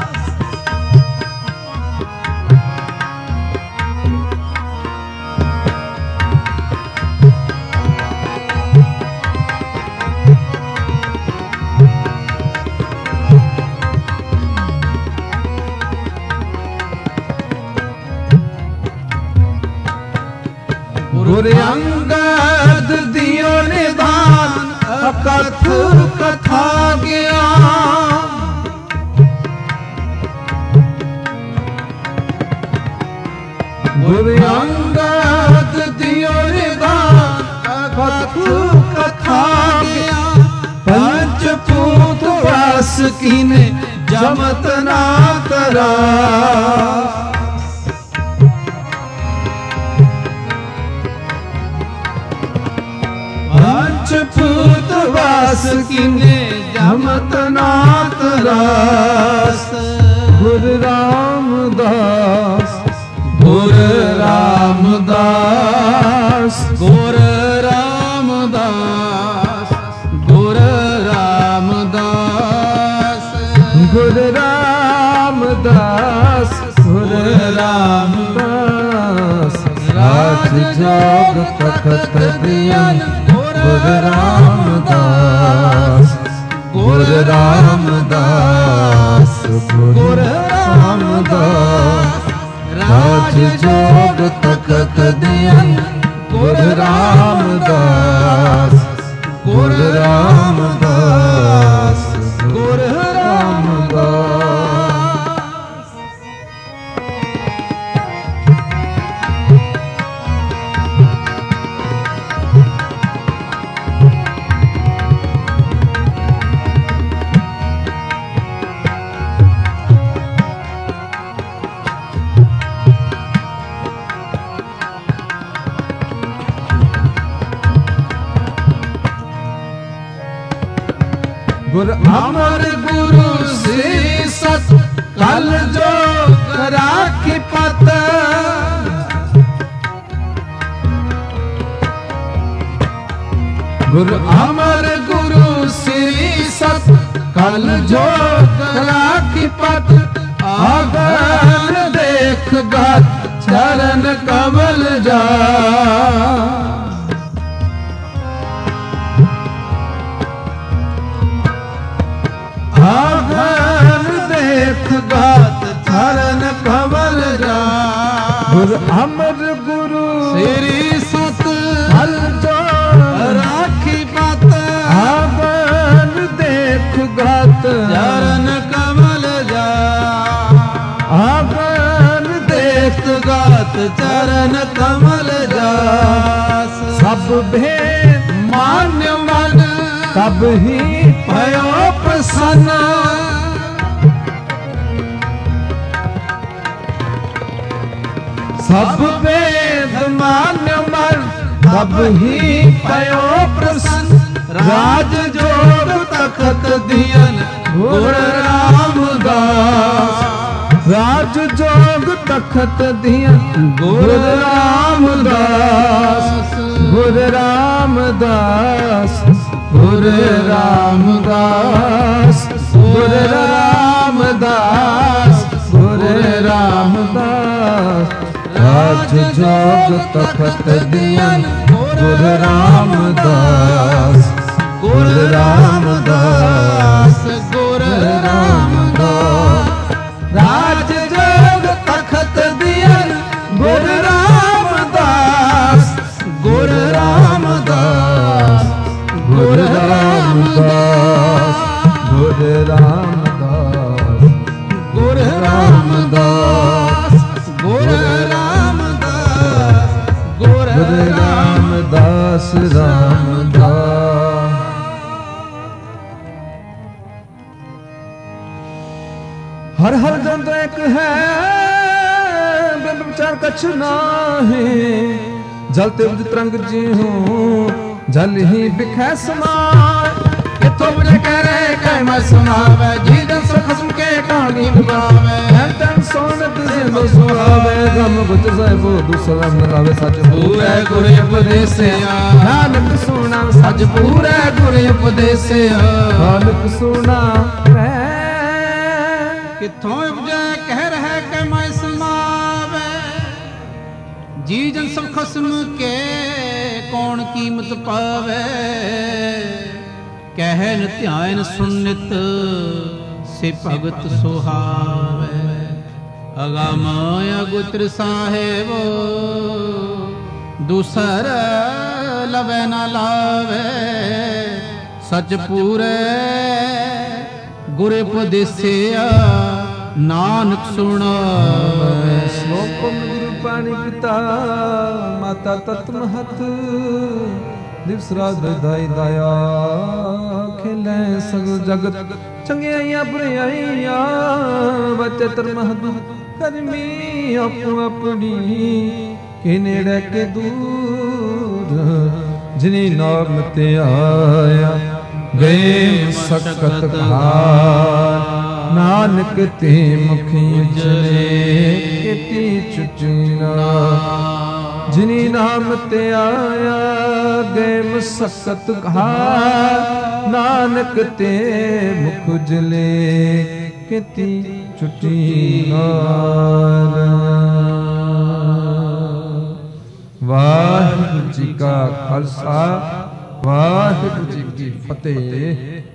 गुर अंगद दियो निदान अकथ कथा ज्ञान, गुर अंगद दियो निदान अकथ कथा ज्ञान। पंच पूत वास कीने जमत ना करा, पंचभूत वास कीने जमत नाथ रास। गुर रामदास, गुर रामदास, गुर रामदास, गुर रामदास, गुर रामदास, गुर रामदास। राज जोग तखत दियन गुर रामदास, गुर रामदास, गुर रामदास। राज जोग तखत दियन गुर रामदास, गुर रामदास, गुर रामदास। गुर अमर गुरु श्री सत कल जो राखी पत। गुर अमर गुरु श्री सत कल जो राखी पत। अगन देख गत चरण कमल जा, अगन देख गात चरण कमल जा। गुर अमर गुरु श्री सत कल जो राखी पत। अगन देख गात चरण कमल जा, अगन देख गात चरण कमल जा। सब भेद मान्य मन तब ही भयो प्रसन्न। सब वेद मान्य मन तब ही भयो प्रसन्न। राज जोग तखत दियन गुर रामदास, राज जोग तखत दियन गुर रामदास, गुर रामदास, गुर रामदास, गुर रामदास, गुर रामदास। राज जोग तखत दियन गुर रामदास, गुर रामदास, गुर रामदास। राज जोग तखत दियन गुर रामदास, गुर रामदास, गुर रामदास, गुर रामदास, गुर रामदास, गुर रामदास, गुर रामदास, रामदास। हर हर जंत एक है विचार कछ नाहे जल ते बुझ तरंग जीहूं जल ही बिखै समाए किथों बुझ करे कै मैं सुनावे जी जन सो खसम के कहानी मुकावे तन सोनत जिंदो सुहावे गम बुझ सहबो दूसरा न लावे सच पूरे गुर उपदेसिया नानक सुना सच पूरे गुर उपदेसिया नानक सुना किथों उपजे कह रहे कै मैं समावे जी जन सब खसम के कौन कीमत पावे कहन ध्यान सुनित से भगत सुहावे अगम अगुत्र साहेब दूसर लवे न लावे सच पूरे गुर उपदेसिया नानक सुनावे श्लोक गुरु पाणी पिता माता तत्व महत दिवस रात दाई दया खिले सगल जगत चंगियाइयां बुराइयां बचे तरमहद करमी अपो अपनी के नेड़े के दूर जिनी नाम ते आया गए सकत हार नानक ते मुखी उजले केती चुचना जिनी नाम ते आया गए मुसकत हार नानक ते मुख उजले केती चुचना वाहिगुरु जी का खालसा वाहिगुरु जी की फतेह।